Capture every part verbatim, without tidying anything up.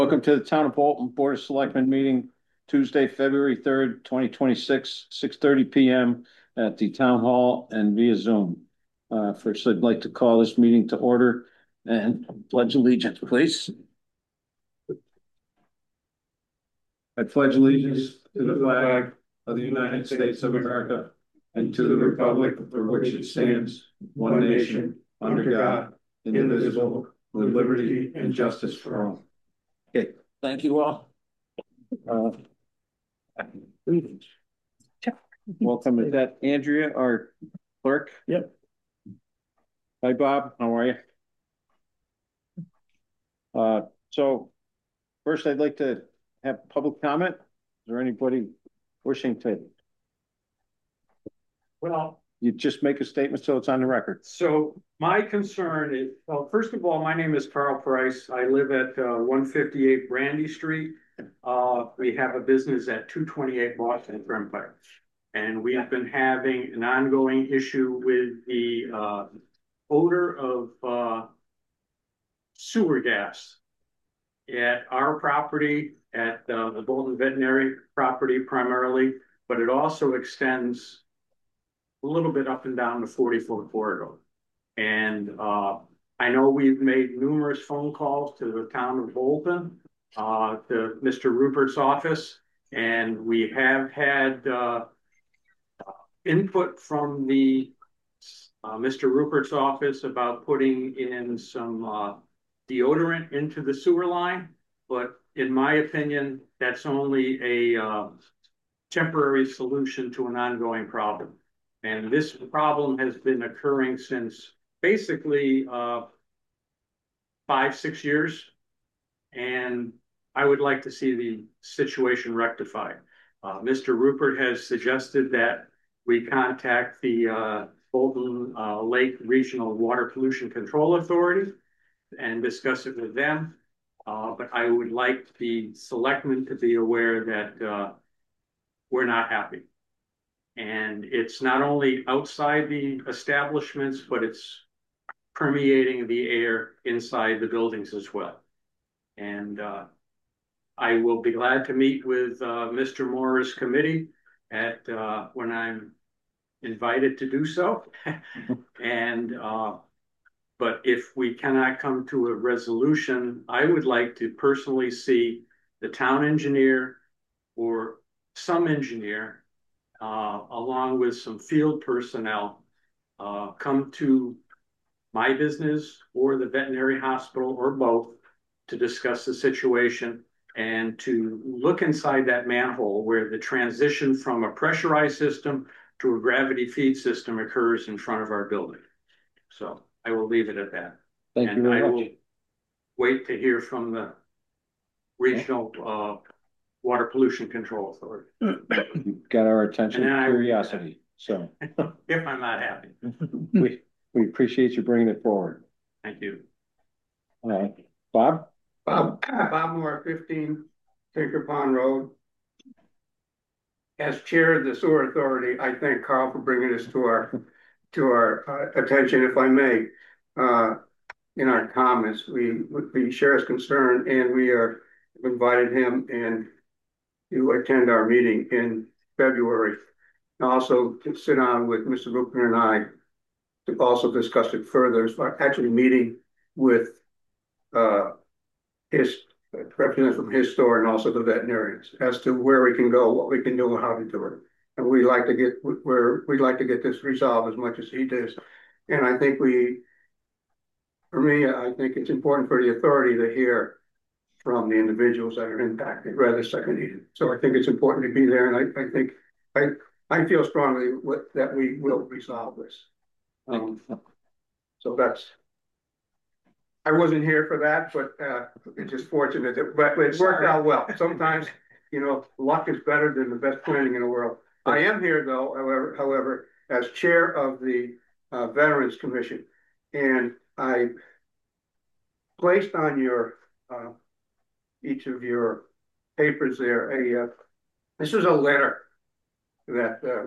Welcome to the Town of Bolton Board of Selectmen meeting Tuesday, February third, twenty twenty-six, six thirty P M at the Town Hall and via Zoom. Uh, first, I'd like to call this meeting to order and pledge allegiance, please. I pledge allegiance to the flag of the United States of America and to the republic for which it stands, one nation, under God, indivisible, with liberty and justice for all. Okay, thank you all. Uh, welcome. Is that Andrea, our clerk? Yep. Hi, Bob. How are you? Uh, so first, I'd like to have public comment. Is there anybody wishing to? Well, you just make a statement so it's on the record. So my concern is, well, first of all, my name is Carl Price. I live at uh, one fifty-eight Brandy Street. Uh, we have a business at two twenty-eight Boston Turnpike. And we have been having an ongoing issue with the uh, odor of uh, sewer gas at our property, at uh, the Bolton Veterinary property primarily, but it also extends a little bit up and down the forty foot corridor. And uh, I know we've made numerous phone calls to the town of Bolton, uh, to Mister Rupert's office, and we have had uh, input from the uh, Mister Rupert's office about putting in some uh, deodorant into the sewer line. But in my opinion, that's only a uh, temporary solution to an ongoing problem. And this problem has been occurring since basically uh, five, six years. And I would like to see the situation rectified. Uh, Mister Rupert has suggested that we contact the uh, Bolton uh, Lake Regional Water Pollution Control Authority and discuss it with them. Uh, but I would like the selectmen to be aware that uh, we're not happy. And it's not only outside the establishments, but it's permeating the air inside the buildings as well. And uh, I will be glad to meet with uh, Mister Moore's committee at uh, when I'm invited to do so. and uh, but if we cannot come to a resolution, I would like to personally see the town engineer or some engineer Uh, along with some field personnel, uh, come to my business or the veterinary hospital or both to discuss the situation and to look inside that manhole where the transition from a pressurized system to a gravity feed system occurs in front of our building. So I will leave it at that. Thank and you very I much. will wait to hear from the regional uh, Water Pollution Control Authority. You've got our attention and curiosity. So if I'm not happy. we we appreciate you bringing it forward. Thank you. All right. Bob? Bob, Bob Moore, fifteen Tinker Pond Road. As chair of the sewer authority, I thank Carl for bringing this to our to our uh, attention, if I may. Uh, in our comments, we we share his concern, and we are invited him and to attend our meeting in February. And also to sit down with Mister Rupert and I to also discuss it further. So actually meeting with uh, his representatives from his store and also the veterinarians as to where we can go, what we can do, and how to do it. And we like to get where we'd like to get this resolved as much as he does. And I think we, for me, I think it's important for the authority to hear from the individuals that are impacted rather seconded. So I think it's important to be there, and I, I think I I feel strongly with, that we will resolve this. Um, so that's. I wasn't here for that, but uh, it's just fortunate that, but it worked out well. Sometimes, you know, luck is better than the best planning in the world. I am here though, however, however, as chair of the uh, Veterans Commission, and I placed on your uh, each of your papers there a uh, this is a letter that uh,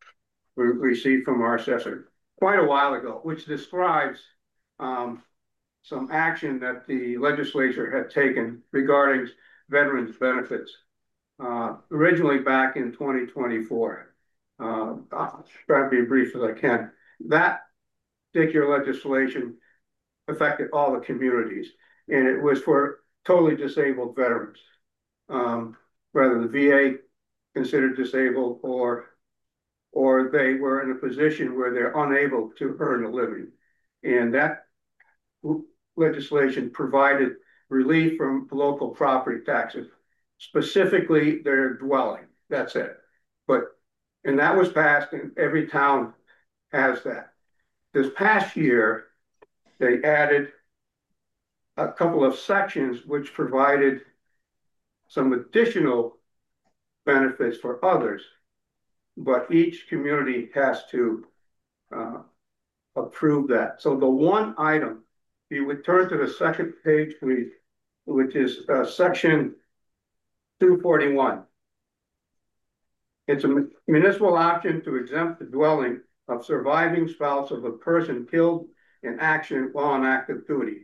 we received from our assessor quite a while ago, which describes um, some action that the legislature had taken regarding veterans benefits. Uh, originally back in twenty twenty-four. Uh, I'll try to be as brief as I can. That particular legislation affected all the communities, and it was for totally disabled veterans, um, whether the V A considered disabled or or they were in a position where they're unable to earn a living. And that legislation provided relief from local property taxes, specifically their dwelling. That's it. But, and that was passed, and every town has that. This past year, they added a couple of sections which provided some additional benefits for others, but each community has to uh, approve that. So the one item, if you would turn to the second page, please, which is uh, section two forty-one. It's a municipal option to exempt the dwelling of surviving spouse of a person killed in action while on active duty.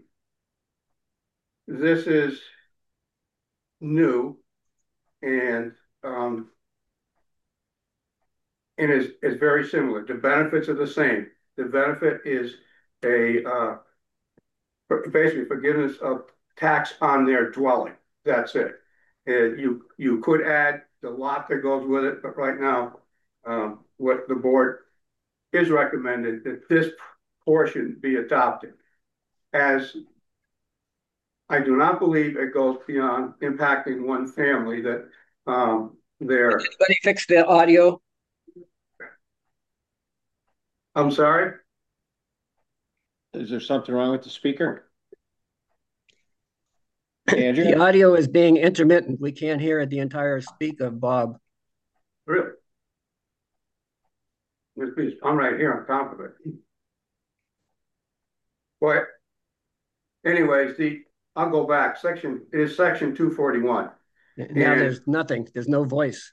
This is new and um, and is, is very similar. The benefits are the same. The benefit is a uh, basically forgiveness of tax on their dwelling. That's it. And you you could add the lot that goes with it, but right now, um, what the board is recommended that this portion be adopted, as I do not believe it goes beyond impacting one family that um, they're. Anybody fix the audio? I'm sorry? Is there something wrong with the speaker? Andrew? The audio is being intermittent. We can't hear the entire speak of Bob. Really? I'm right here on top of it. Well, anyways, the I'll go back. Section it is section two forty-one. Now and there's nothing. There's no voice.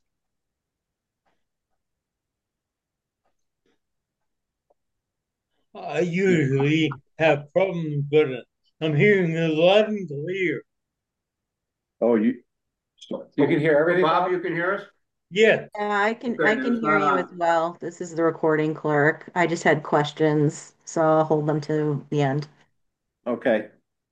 I usually have problems with it. I'm hearing it loud and clear. Oh, you you can hear everything? Bob, you can hear us? Yeah. Yeah, I can Okay, I can hear you uh, as well. This is the recording clerk. I just had questions, so I'll hold them to the end. Okay.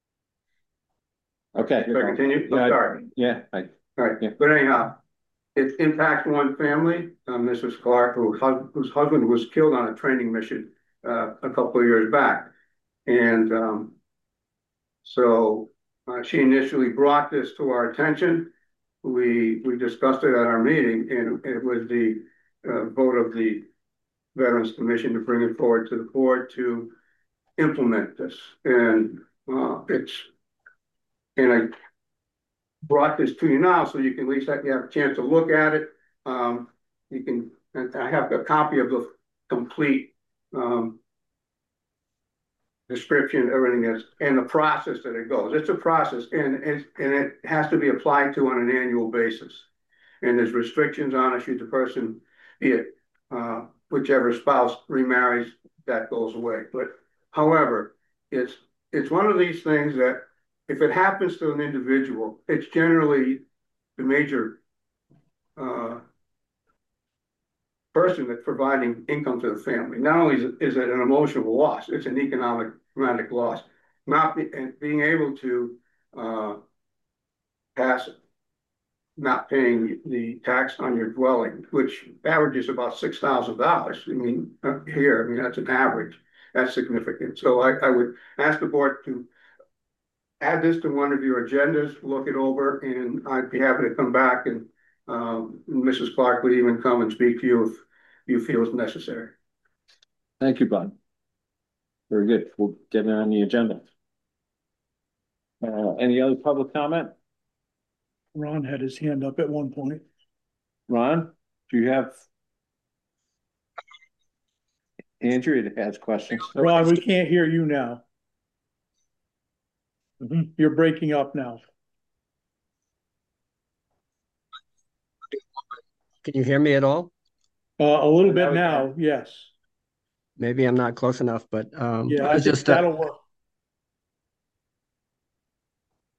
Okay. Should I continue? Yeah, Sorry. Yeah. I, All right. Yeah. But anyhow, it impacts one family. Um, Missus Clark, who, whose husband was killed on a training mission uh, a couple of years back. And um, so uh, she initially brought this to our attention. We we discussed it at our meeting, and it was the uh, vote of the Veterans Commission to bring it forward to the board to implement this. And uh, it's and I brought this to you now so you can at least have, you have a chance to look at it. Um, you can. And I have a copy of the complete um, description, everything is, and the process that it goes. It's a process, and it, and it has to be applied to on an annual basis. And there's restrictions on it should the person be it, uh, whichever spouse remarries, that goes away. But however, it's it's one of these things that if it happens to an individual, it's generally the major uh, person that's providing income to the family. Not only is it, is it an emotional loss, it's an economic dramatic loss. Not be, and being able to uh, pass not paying the tax on your dwelling, which averages about six thousand dollars. I mean, here, I mean that's an average. That's significant. So I, I would ask the board to add this to one of your agendas, look it over, and I'd be happy to come back and um, Missus Clark would even come and speak to you if you feel it's necessary. thank you, Bob. Very good. We'll get it on the agenda. Uh, any other public comment? Ron had his hand up at one point. Ron, do you have? Andrew has questions. Ron, we can't hear you now. Mm-hmm. You're breaking up now. Can you hear me at all? Uh, a little bit now, yes. Maybe I'm not close enough, but um, Yeah, I I was think just uh, that'll work.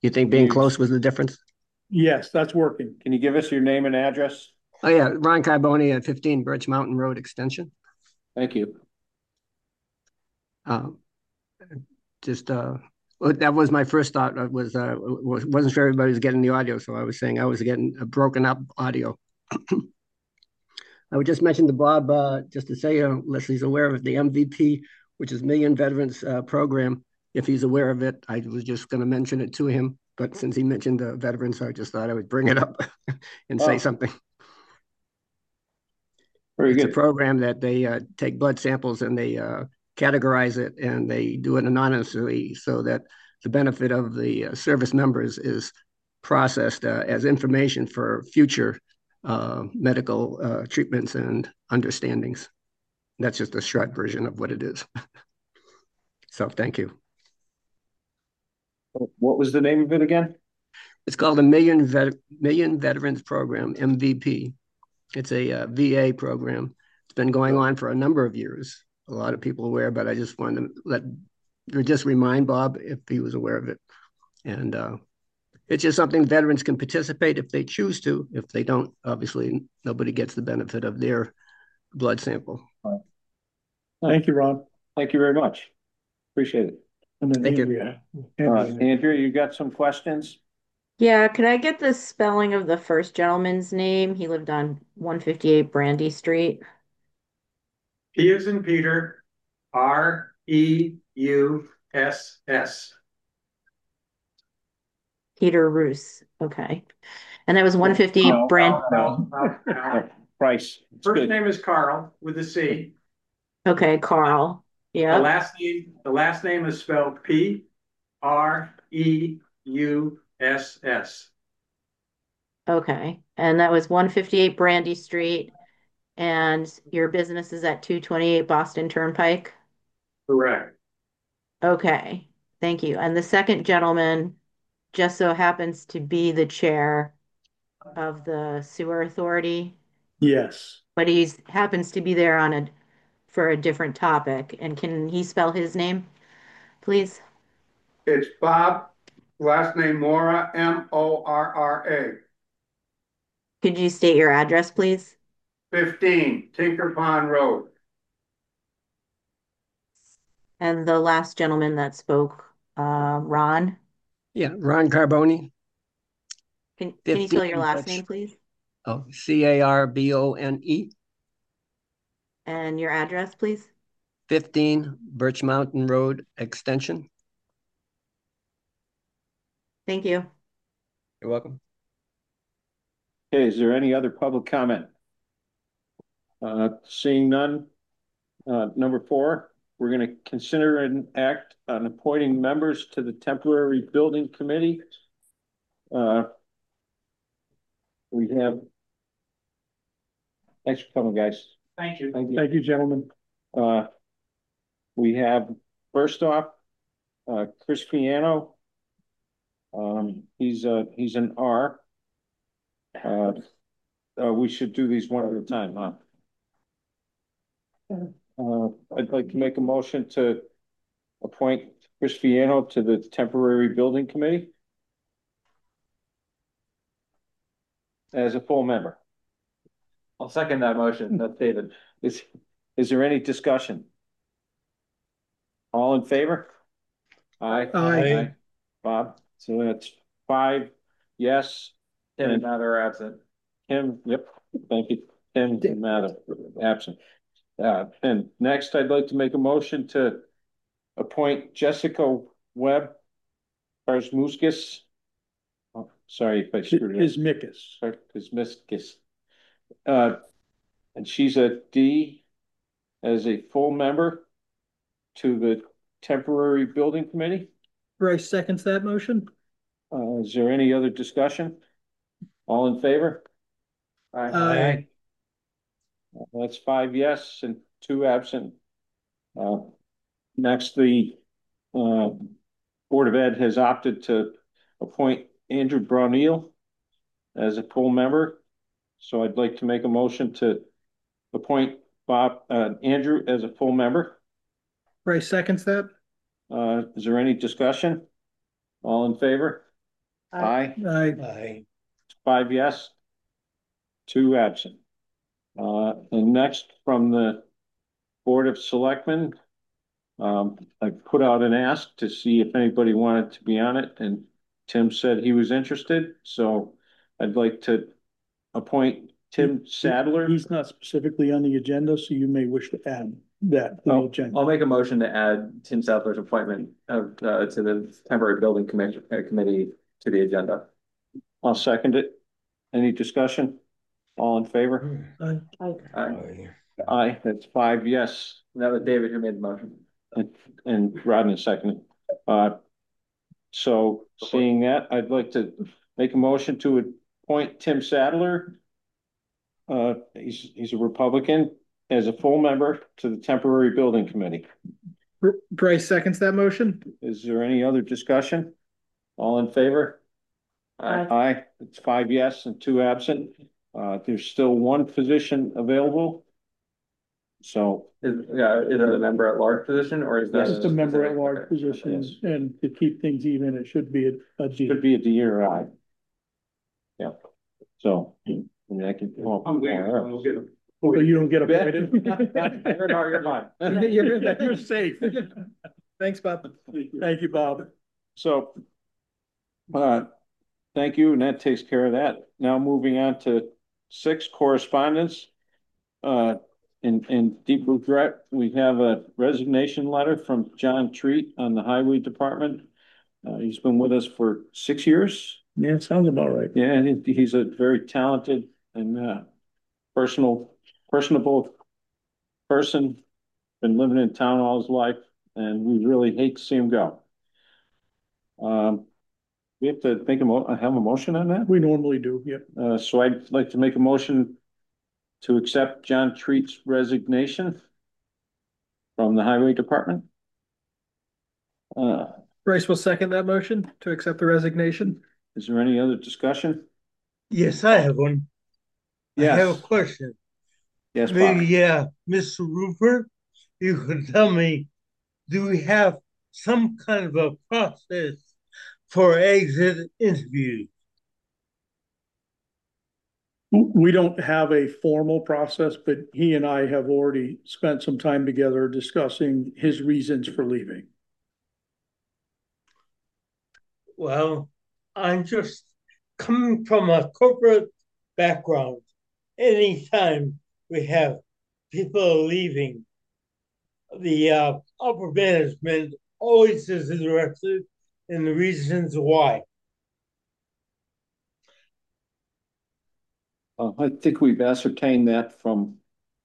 You think being close was the difference? Yes, that's working. Can you give us your name and address? Oh, yeah, Ron Carboni at fifteen Birch Mountain Road Extension. Thank you. Uh, just, uh, well, that was my first thought. I was, uh, was, wasn't sure everybody was getting the audio, so I was saying I was getting a broken up audio. I would just mention to Bob, uh, just to say, uh, unless he's aware of it, the M V P, which is Million Veterans uh, Program, if he's aware of it, I was just going to mention it to him. But since he mentioned the veterans, I just thought I would bring it up and Oh. say something. Very It's good. a program that they uh, take blood samples and they uh, categorize it, and they do it anonymously so that the benefit of the uh, service members is processed uh, as information for future uh, medical uh, treatments and understandings. That's just a short version of what it is. So thank you. What was the name of it again? It's called the Million, Vet- Million Veterans Program, M V P. It's a uh, V A program. It's been going on for a number of years. A lot of people aware, but I just wanted to let, or just remind Bob if he was aware of it. And uh, it's just something veterans can participate if they choose to. If they don't, obviously, nobody gets the benefit of their blood sample. Thank you, Ron. Thank you very much. Appreciate it. And then Thank you. Andrea. All right, Andrea. Andrea, you got some questions? Yeah, could I get the spelling of the first gentleman's name? He lived on one fifty-eight Brandy Street. P is in Peter, R E U S S. Peter Roos. Okay. And that was one fifty-eight No, Brand. no, No, no. Price. It's First good. name is Carl with a C. Okay, Carl. The Yeah. last name, the last name is spelled P R E U S S. Okay. And that was one fifty-eight Brandy Street. And your business is at two twenty-eight Boston Turnpike. Correct. Okay. Thank you. And the second gentleman just so happens to be the chair of the sewer authority, Yes. but he's happens to be there on a for a different topic. And can he spell his name, please? It's Bob, last name Mora, M O R R A. Could you state your address, please? Fifteen Tinker Pond Road. And the last gentleman that spoke, uh, Ron. Yeah, Ron Carboni. Can, can you spell your last Birch- name, please? Oh, C A R B O N E. And your address, please? fifteen Birch Mountain Road Extension. Thank you. You're welcome. Okay, is there any other public comment? Uh, seeing none. Uh, number four, we're going to consider an act on appointing members to the temporary building committee. Uh, we have. Thanks for coming, guys. Thank you. Thank you. Thank you, gentlemen. Uh, we have first off, uh, Chris Piano. Um, he's a he's an R. Uh, uh, we should do these one at a time, huh? Uh, I'd like to make a motion to appoint Chris Piano to the temporary building committee as a full member. I'll second that motion. That's David. Is is there any discussion? All in favor? Aye. Aye. Bob, so that's five, yes. Tim and And- Matt are absent. Tim, yep, thank you. Tim and Matt absent. Uh, and next, I'd like to make a motion to appoint Jessica Webb Karsmuskis. Oh, sorry if I screwed it up. His Mickus. Karsmuskis. Uh, and she's a D as a full member to the temporary building committee. Bryce seconds that motion. Uh, is there any other discussion? All in favor? Aye. That's five yes and two absent. Uh, next, the uh, Board of Ed has opted to appoint Andrew Brownell as a full member. So I'd like to make a motion to appoint Bob, uh, Andrew as a full member. Bryce seconds that. Uh, is there any discussion? All in favor? Aye. Aye. Aye. Five yes, two absent. Uh, and next from the Board of Selectmen, um, I put out an ask to see if anybody wanted to be on it, and Tim said he was interested, so I'd like to appoint Tim Sadler. He's not specifically on the agenda, so you may wish to add that to the Oh, agenda. I'll make a motion to add Tim Sadler's appointment of, uh, to the temporary building commission, uh, committee to the agenda. I'll second it. Any discussion? All in favor? Aye. Aye. Aye. Aye, that's five yes, That was David who made the motion. and, and Rodney seconded. Uh, so seeing that, I'd like to make a motion to appoint Tim Sadler. Uh, he's, he's a Republican, as a full member to the temporary building committee. Bryce seconds that motion. Is there any other discussion? All in favor? Aye. Aye, it's five yes and two absent. Uh, there's still one position available. So, Is, yeah, is it a member at large position or is that? Just a member at large Okay. position, Yes. and to keep things even, it should be a, a D. should be a D or I. Yeah, so, I mean, I can. well, I'm leaving, or- I'll get him. So you don't get Bet. appointed. You're not- you're fine. You're, You're safe. thanks, Bob. Thank you, Bob. So, uh, thank you, and that takes care of that. Now moving on to six correspondence. Uh, in, in deep regret, we have a resignation letter from John Treat on the Highway Department. Uh, he's been with us for six years. Yeah, sounds about right. Yeah, and he- he's a very talented and, uh, personal, personable person. Been living in town all his life, and we really hate to see him go. Um, we have to make a mo, have a motion on that? We normally do, yeah. Uh, so I'd like to make a motion to accept John Treat's resignation from the Highway Department. Uh, Bryce will second that motion to accept the resignation. is there any other discussion? Yes, I have one. I have a Yes, question. yes, Bob. Maybe, uh, Mister Rupert, you could tell me, do we have some kind of a process for exit interviews? We don't have a formal process, but he and I have already spent some time together discussing his reasons for leaving. Well, I'm just coming from a corporate background. Anytime we have people leaving, the uh, upper management always is interested in the reasons why. Uh, I think we've ascertained that from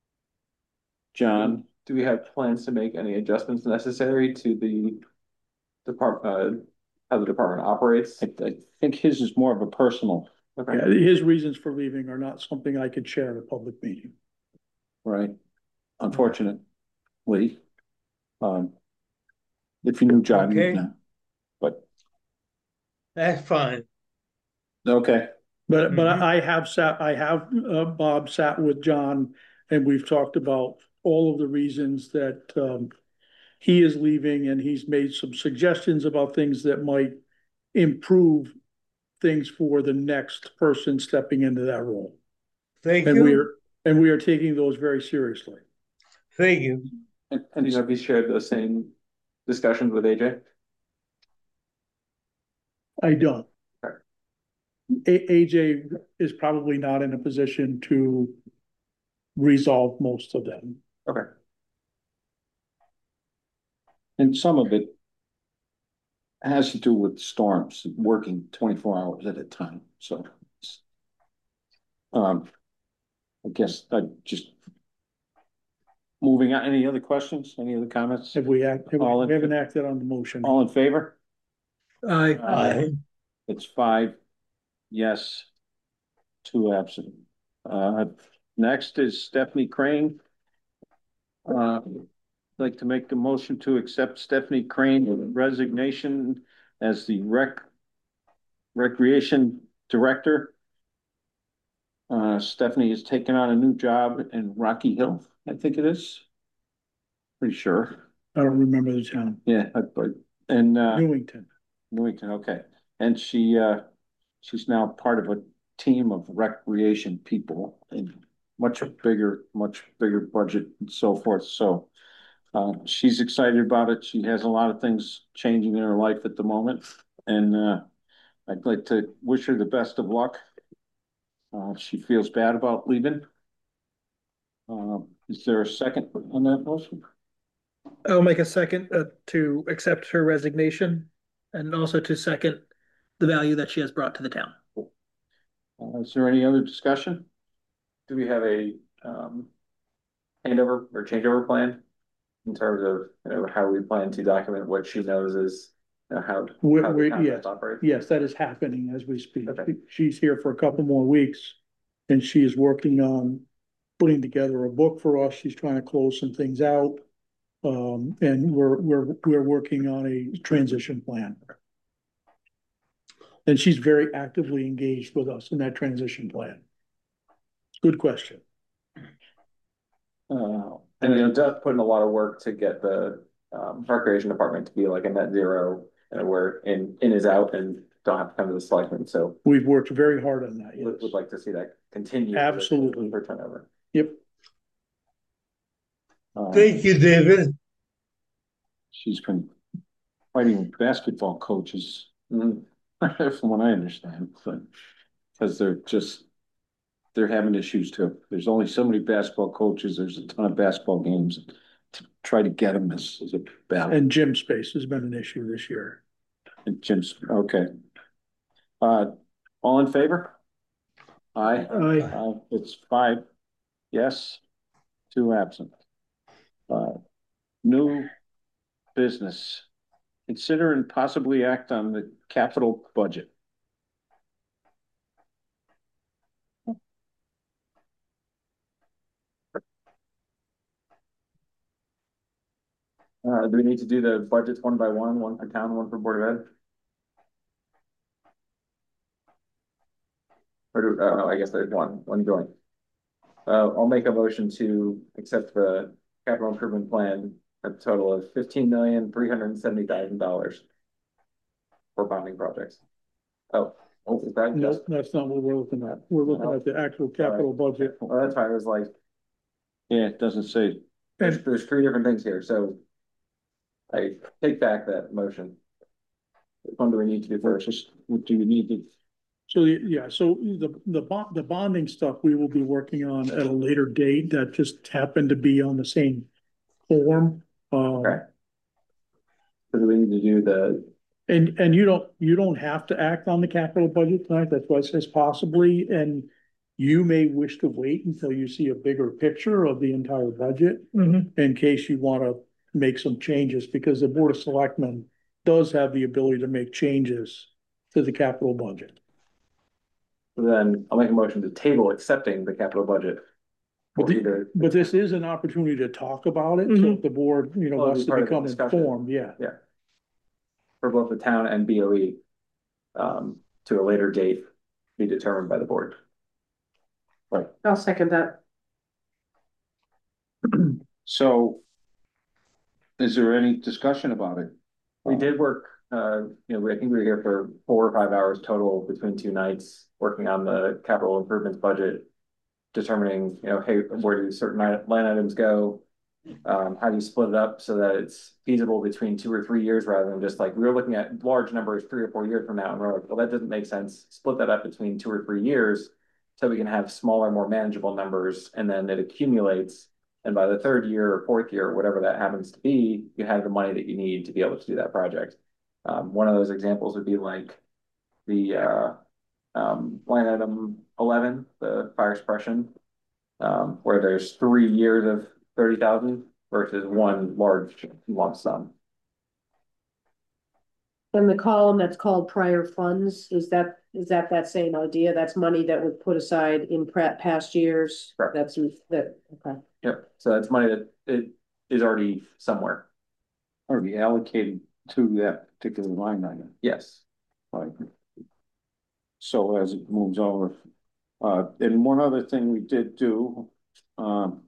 John. Do we have plans to make any adjustments necessary to the department, uh, how the department operates? I, I think his is more of a personal, Okay. Yeah, his reasons for leaving are not something I could share at a public meeting. right? Unfortunately. Um, if you knew John, you'd Okay. know. But, That's fine. okay, But, but Mhm. I have sat, I have, uh, Bob sat with John, and we've talked about all of the reasons that, um, he is leaving, and he's made some suggestions about things that might improve things for the next person stepping into that role. Thank And we you. are, and we are taking those very seriously. Thank you. and, And you know, and if you shared those same discussions with A J? I don't. Okay. A- AJ is probably not in a position to resolve most of them. Okay. and some of it has to do with storms, working twenty-four hours at a time, so. it's- Um, I guess I just. Moving on, any other questions, any other comments? Have we act, have All we in- we haven't acted on the motion? All in favor? Aye. Aye. It's five, yes, two absent. Uh, next is Stephanie Crane. Uh, I'd like to make the motion to accept Stephanie Crane resignation as the rec recreation director. Uh, Stephanie has taken on a new job in Rocky Hill, I think it is. Pretty sure. I don't remember the town. Yeah, I- but, and, uh, Newington. Newington, okay. And she, uh, she's now part of a team of recreation people and much bigger, much bigger budget and so forth. So uh, she's excited about it. She has a lot of things changing in her life at the moment. And uh, I'd like to wish her the best of luck. Uh, she feels bad about leaving. Uh, is there a second on that motion? I'll make a second uh, to accept her resignation and also to second the value that she has brought to the town. Uh, is there any other discussion? Do we have a um handover or changeover plan in terms of, you know, how we plan to document what she knows is, you know, how, We're, how the we're, contract yes, operates? yes, that is happening as we speak. Okay. She's here for a couple more weeks and she is working on putting together a book for us. She's trying to close some things out. Um, and we're, we're, we're working on a transition plan. And she's very actively engaged with us in that transition plan. Good question. Uh, and you know, Doug put in a lot of work to get the um, recreation department to be like a net zero, you know, where in in is out and don't have to come to the selectmen. So We've worked very hard on that. Yes. would, would like to see that continue. Absolutely. For turnover. Yep. Um, Thank you, David. she's been fighting with basketball coaches, Mhm. from what I understand, but because they're just they're having issues too. There's only so many basketball coaches. There's a ton of basketball games. To try to get them is, is a battle. And gym space has been an issue this year. And Jim's okay. Uh, all in favor? Aye. Aye. Aye. It's five yes, two absent. Uh, new business. Consider and possibly act on the capital budget. Uh, do we need to do the budgets one by one, one for town, one for Board of Ed? Or do, uh, no, I guess there's one, one joint. Uh, I'll make a motion to accept the capital improvement plan at a total of fifteen million, three hundred and seventy thousand dollars for bonding projects. Oh, oh, is that No, just? that's not what we're looking at. We're looking at the actual capital budget. Well, that's why I was like, Yeah, it doesn't say. there's, there's three different things here, so I take back that motion. Which one do we need to do first? Just what do you need to? So, yeah, so the, the bond, the bonding stuff we will be working on at a later date. That just happened to be on the same form. Um, Okay. So do we need to do the, and, and you don't, you don't have to act on the capital budget tonight. That's why it says possibly, and you may wish to wait until you see a bigger picture of the entire budget in case you want to make some changes, because the Board of Selectmen does have the ability to make changes to the capital budget. then I'll make a motion to table accepting the capital budget. But, Or the- either, but this is an opportunity to talk about it, so if the board, you know, Well, wants it'd be to part of the become discussion. informed, yeah. for both the town and B O E, um, to a later date, be determined by the board. I'll second that. So is there any discussion about it? We did work, uh, you know, we- I think we were here for four or five hours total between two nights, working on the capital improvements budget. Determining, you know, hey, where do certain line items go? Um, how do you split it up so that it's feasible between two or three years rather than just like, we were looking at large numbers three or four years from now, and we're like, well, that doesn't make sense. Split that up between two or three years so we can have smaller, more manageable numbers, and then it accumulates. And by the third year or fourth year, whatever that happens to be, you have the money that you need to be able to do that project. Um, one of those examples would be like the uh, um, line item eleven, the fire suppression, um, where there's three years of thirty thousand versus one large lump sum. And the column that's called prior funds, is that, is that that same idea? That's money that was put aside in pre- past years? Correct. That's, that, okay. Yep. So that's money that it is already somewhere. Already allocated to that particular line item. Yes. Right. So as it moves over, uh, and one other thing we did do, um,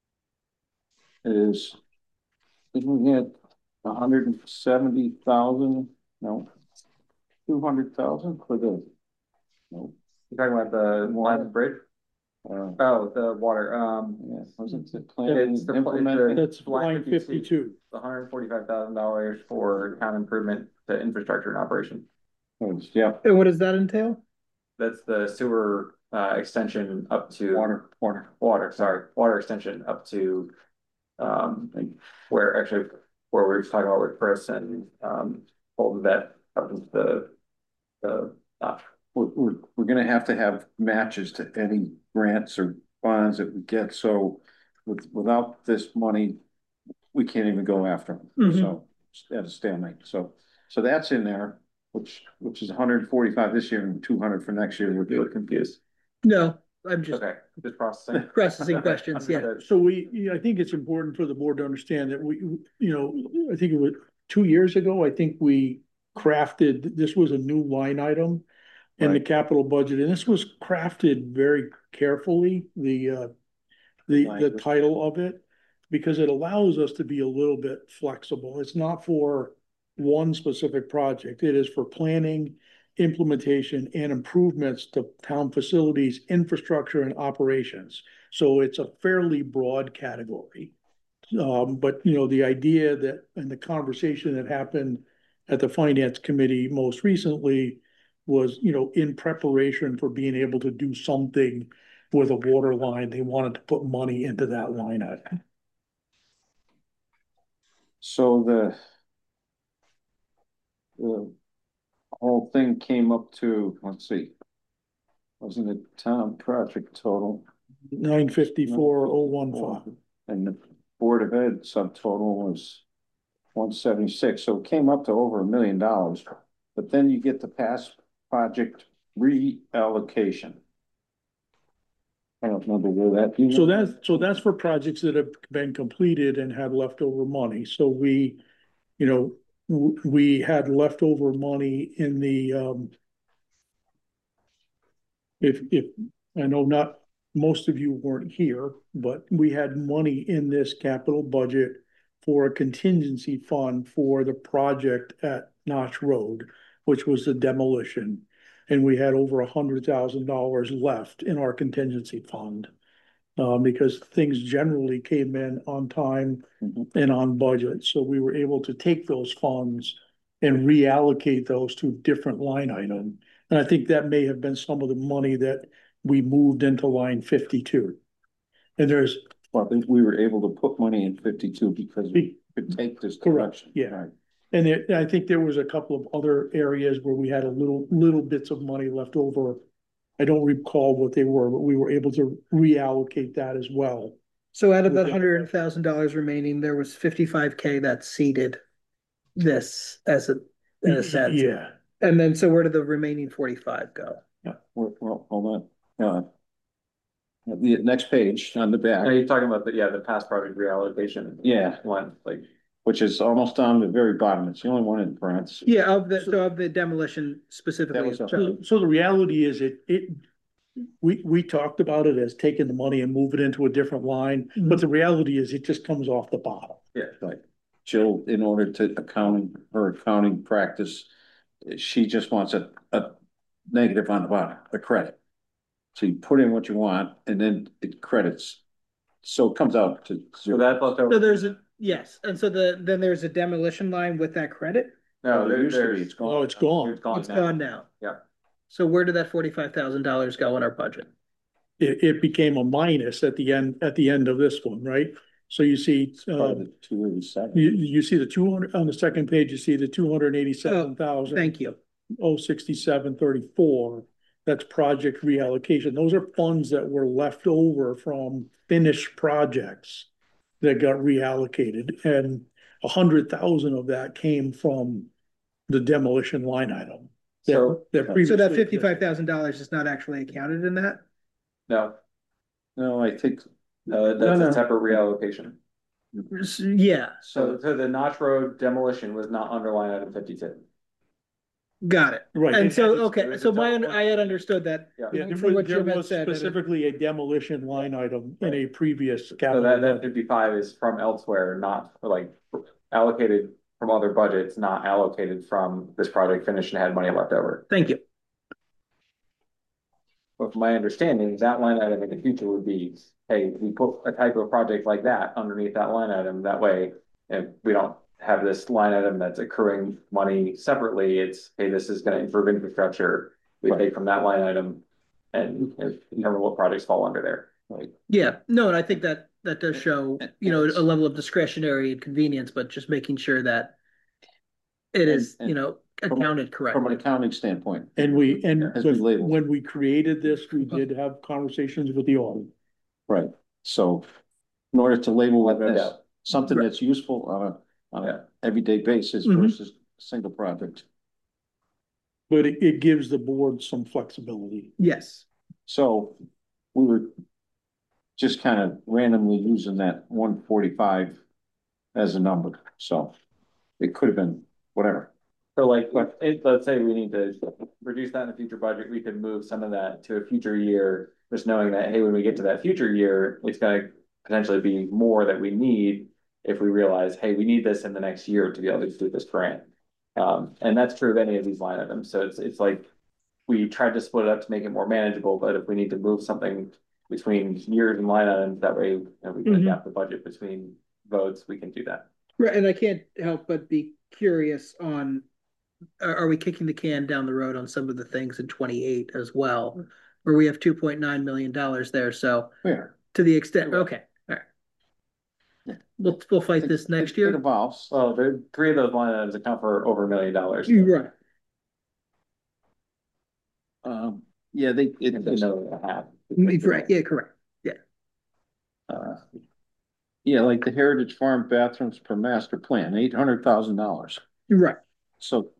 is we had a hundred and seventy thousand, no, two hundred thousand for the You talking about the Lions Bridge? Uh, Oh, the water, um, yeah, wasn't it it's planned the, and implemented? That's line fifty-two. one hundred forty-five thousand dollars for town improvement to infrastructure and operation. Yeah, And what does that entail? That's the sewer, uh, extension up to. water, water. Water, sorry, water extension up to, um, like where actually, where we were talking about with Chris and, um, hold that up into the, the, uh, We're, we're, we're gonna have to have matches to any grants or bonds that we get, so with, without this money, we can't even go after them, Mhm. so, at a stalemate, so, so that's in there, which, which is one hundred forty-five this year and two hundred for next year, we're you look good. confused. No, I'm just Okay, just processing. processing questions, yeah. Understood. So we, yeah, I think it's important for the board to understand that we, you know, I think it was two years ago, I think we crafted, this was a new line item in the Right. capital budget, and this was crafted very carefully, the, uh, the, the Language. title of it, because it allows us to be a little bit flexible. It's not for one specific project. It is for planning, implementation, and improvements to town facilities, infrastructure, and operations. So it's a fairly broad category. Um, but, you know, the idea that, and the conversation that happened at the finance committee most recently was, you know, in preparation for being able to do something with a water line, they wanted to put money into that line item. So the, the whole thing came up to, let's see, wasn't it town project total? Nine fifty-four oh one five. And the Board of Ed subtotal was one seventy-six, so it came up to over a million dollars. But then you get the past project reallocation. I don't remember where that. you So know? that's, so that's for projects that have been completed and had leftover money. So we, you know, w- we had leftover money in the, um, if, if, I know not, most of you weren't here, but we had money in this capital budget for a contingency fund for the project at Notch Road, which was the demolition. And we had over a hundred thousand dollars left in our contingency fund. Uh, because things generally came in on time Mhm. and on budget, so we were able to take those funds and reallocate those to different line item. And I think that may have been some of the money that we moved into line fifty-two. And there's, Well, I think we were able to put money in fifty-two because we could take this Correct, direction. yeah. Right. and there, I think there was a couple of other areas where we had a little, little bits of money left over. I don't recall what they were, but we were able to reallocate that as well. So out of that Okay. hundred thousand dollars remaining, there was fifty-five K that seeded this as a, in a sense. Yeah, And then, so where did the remaining forty-five go? Well, well, hold on. Uh, the next page on the back. Are you talking about the, yeah, the past project reallocation? Yeah. One, like, Which is almost down to the very bottom. It's the only one in parentheses. Yeah, of the, so of the demolition specifically. That was a- so, so the reality is it, it, we, we talked about it as taking the money and move it into a different line, but the reality is it just comes off the bottom. yeah, Like Jill, in order to accounting, her accounting practice, she just wants a, a negative on the bottom, a credit. So you put in what you want and then it credits. So it comes out to so zero. that left So over, there's a, yes, and so the, then there's a demolition line with that credit? no, There there- used to be, there's. it's gone. Oh, it's gone. It's gone It's now. gone now. Yeah. So where did that forty-five thousand dollars go in our budget? It, it became a minus at the end, at the end of this one, right? So you see, Part uh, of the two eighty-seven. you, you see the two hundred, on the second page, you see the two hundred eighty-seven thousand. Thank you. Oh, sixty-seven thirty-four, that's project reallocation. Those are funds that were left over from finished projects that got reallocated, and a hundred thousand of that came from the demolition line item. that- So- that So that previously- fifty-five thousand dollars is not actually accounted in that? No, No, I think, uh, that's No, no. a separate reallocation. Yeah, So, so the Notch Road demolition was not under line item fifty-two. got it. Right. And it so, has- okay, was so a my, double- I had understood that. Yeah. Yeah, there From what was, there Jim had was said, that it- specifically a demolition line item in a previous So capital. that, that budget. fifty-five is from elsewhere, not like allocated from other budgets, not allocated from this project finished and had money left over. Thank you. But from my understanding, that line item in the future would be, hey, we put a type of project like that underneath that line item. That way, if we don't have this line item that's accruing money separately, it's, hey, this is gonna improve infrastructure. We Right. take from that line item and and determine what projects fall under there. Like, Yeah, no, and I think that that does show, And- you know, and a level of discretionary and convenience, but just making sure that it is, And- you know, from- accounted From an correctly. accounting standpoint. And we, and As we label. when we created this, we did have conversations with the audit. Right, so in order to label like No this, doubt. something Right. that's useful on a, on Yeah. a everyday basis Mhm. versus a single project. But it, it gives the board some flexibility. Yes. So we were just kind of randomly using that one forty-five as a number, so it could have been whatever. So like, it, let's say we need to reduce that in the future budget, we could move some of that to a future year, just knowing that, hey, when we get to that future year, it's gonna potentially be more that we need if we realize, hey, we need this in the next year to be able to do this grant. Um, and that's true of any of these line items. So it's, it's like, we tried to split it up to make it more manageable, but if we need to move something between years and line items, that way, you know, we can Mhm. adapt the budget between votes, we can do that. Right, and I can't help but be curious on, are, are we kicking the can down the road on some of the things in twenty-eight as well? Where we have two point nine million dollars there, so Where? to the extent, okay, all right. Yeah. We'll, we'll fight this next It year. evolves. Well, the three of those line items account for over a million dollars. Right, Um, yeah, they, it, It's a million and a half. right, yeah, correct. uh, yeah, like the Heritage Farm bathrooms per master plan, eight hundred thousand dollars. Right, So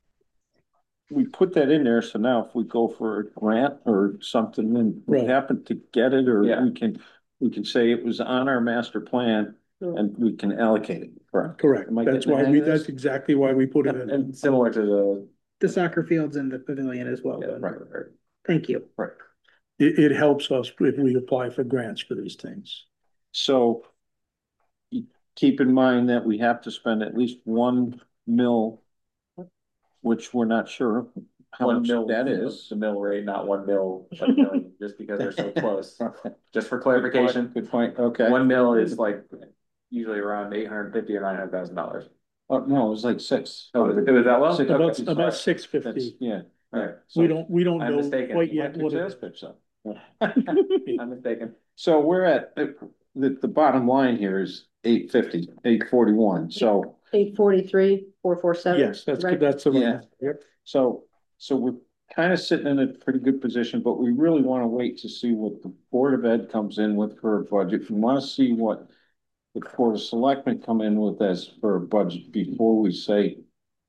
we put that in there, so now if we go for a grant or something and we Right. happen to get it, or Yeah. we can, we can say it was on our master plan and we can allocate it. Correct. Correct. Am I That's getting the why hang we, of this? that's exactly why we put it in. And similar to the. the soccer fields and the pavilion as well, Yeah, then. right. Thank you. Right. It, it helps us if we apply for grants for these things. So you keep in mind that we have to spend at least one mil, which we're not sure how One much mil, that is. the mill rate, not one mil, a million, just because they're so close. Just for clarification, Good point, okay. one mil is like usually around eight hundred fifty or nine hundred thousand dollars. Oh, no, it was like six. Oh, it was that well? Six- Okay, About, sorry. about six That's, fifty. yeah. All right. We don't, we don't I'm know mistaken. quite yet what it Sales is. pitch, so. I'm mistaken. So we're at, the, the bottom line here is eight fifty, eight forty-one, so, Eight forty-three, four four seven. Yes, that's, right? that's the. Yeah. Yep. so, so we're kind of sitting in a pretty good position, but we really want to wait to see what the Board of Ed comes in with for a budget. We want to see what the Board of Selectmen come in with as for a budget before we say,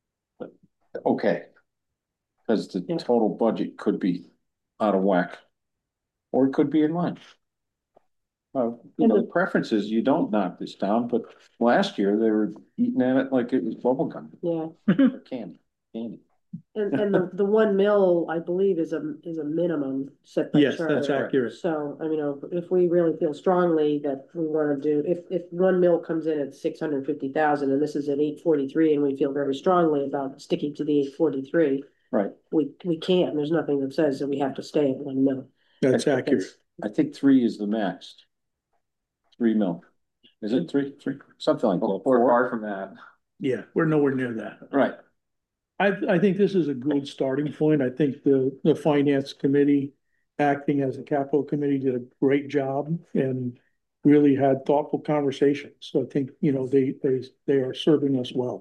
okay. Because the Yeah. total budget could be out of whack. Or it could be in line. Well, you And know, the- the preference is you don't knock this down, but last year they were eating at it like it was bubble gum Yeah, or candy, candy. and, and the, the one mil, I believe, is a, is a minimum set by Yes, that's charter. accurate. So, I mean, if- if we really feel strongly that we wanna do, if, if one mil comes in at six hundred fifty thousand and this is at eight forty-three and we feel very strongly about sticking to the eight forty-three, Right. we, we can't, there's nothing that says that we have to stay at one mil. That's accurate. I think three is the max. Three mil. Is it three, three, something like that? We're Four? far from that. Yeah, we're nowhere near that. Right, I, I think this is a good starting point. I think the, the finance committee, acting as a capital committee, did a great job and really had thoughtful conversations. So I think, you know, they, they, they are serving us well.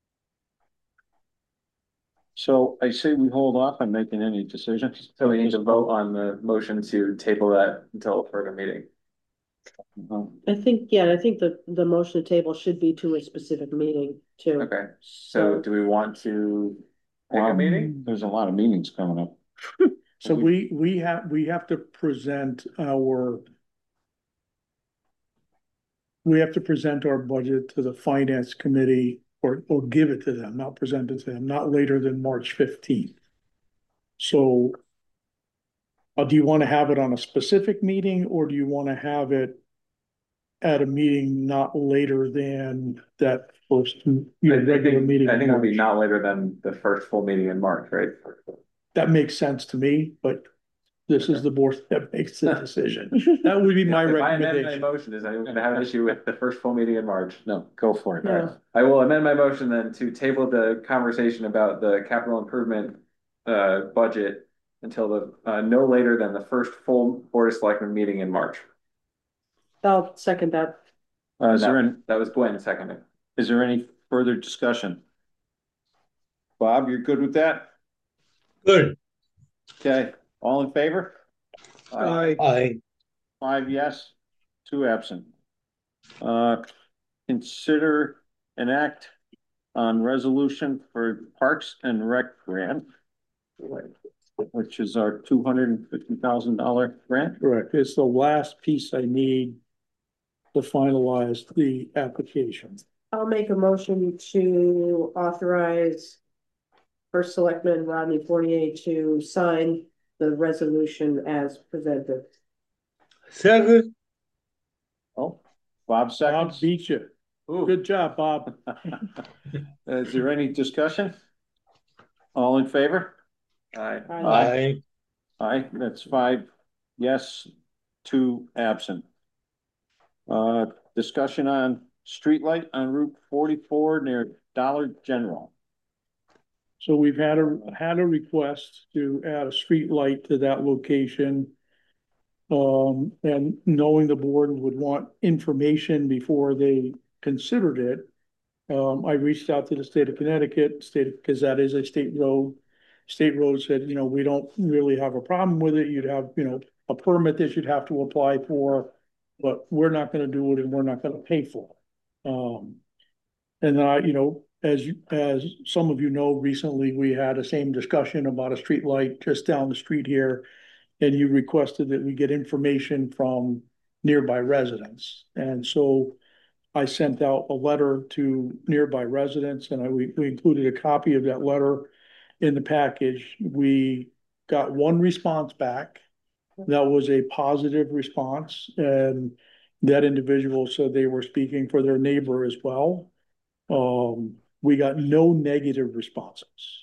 so I say we hold off on making any decisions. So we need to vote on the motion to table that until a further meeting. Um, I think, yeah, I think the, the motion to table should be to a specific meeting too. Okay, so do we want to pick a well, meeting? There's a lot of meetings coming up. So we, we have, we have to present our we have to present our budget to the finance committee or, or give it to them, not present it to them, not later than March fifteenth. So uh, do you want to have it on a specific meeting or do you want to have it at a meeting not later than that first, you know, I regular think, meeting? I in think it'll be March? not later than the first full meeting in March, right? That makes sense to me, but This is the board that makes the decision. That would be my If I amend my recommendation. motion, is anyone gonna have an issue with the first full meeting in March? No, go for it. All right. I will amend my motion then to table the conversation about the capital improvement uh budget until the uh no later than the first full Board of Selectmen meeting in March. I'll second that. Uh, is there any, That was Gwen seconding. is there any further discussion? Bob, you're good with that? Good. Okay, all in favor? Aye. I, Five yes, two absent. Uh, consider an act on resolution for Parks and Rec grant, which is our two hundred and fifty thousand dollar grant. Correct. It's the last piece I need to finalize the application. I'll make a motion to authorize First Selectman Rodney Fournier to sign the resolution as presented. second, Oh, Bob Bob seconds. beat you. Ooh. Good job, Bob. Is there any discussion? All in favor? Aye. I, Aye, that's five yes, two absent. Uh, discussion on streetlight on Route forty-four near Dollar General. So we've had a, had a request to add a street light to that location. Um, and knowing the board would want information before they considered it. Um, I reached out to the state of Connecticut, state, because that is a state road. State road said, you know, we don't really have a problem with it. You'd have, you know, a permit that you'd have to apply for, but we're not gonna do it and we're not gonna pay for it. Um, and I, you know, as you, as some of you know, recently we had the same discussion about a street light just down the street here. And you requested that we get information from nearby residents. And so I sent out a letter to nearby residents and I, we, we included a copy of that letter in the package. We got one response back. That was a positive response. And that individual said they were speaking for their neighbor as well. Um, we got no negative responses.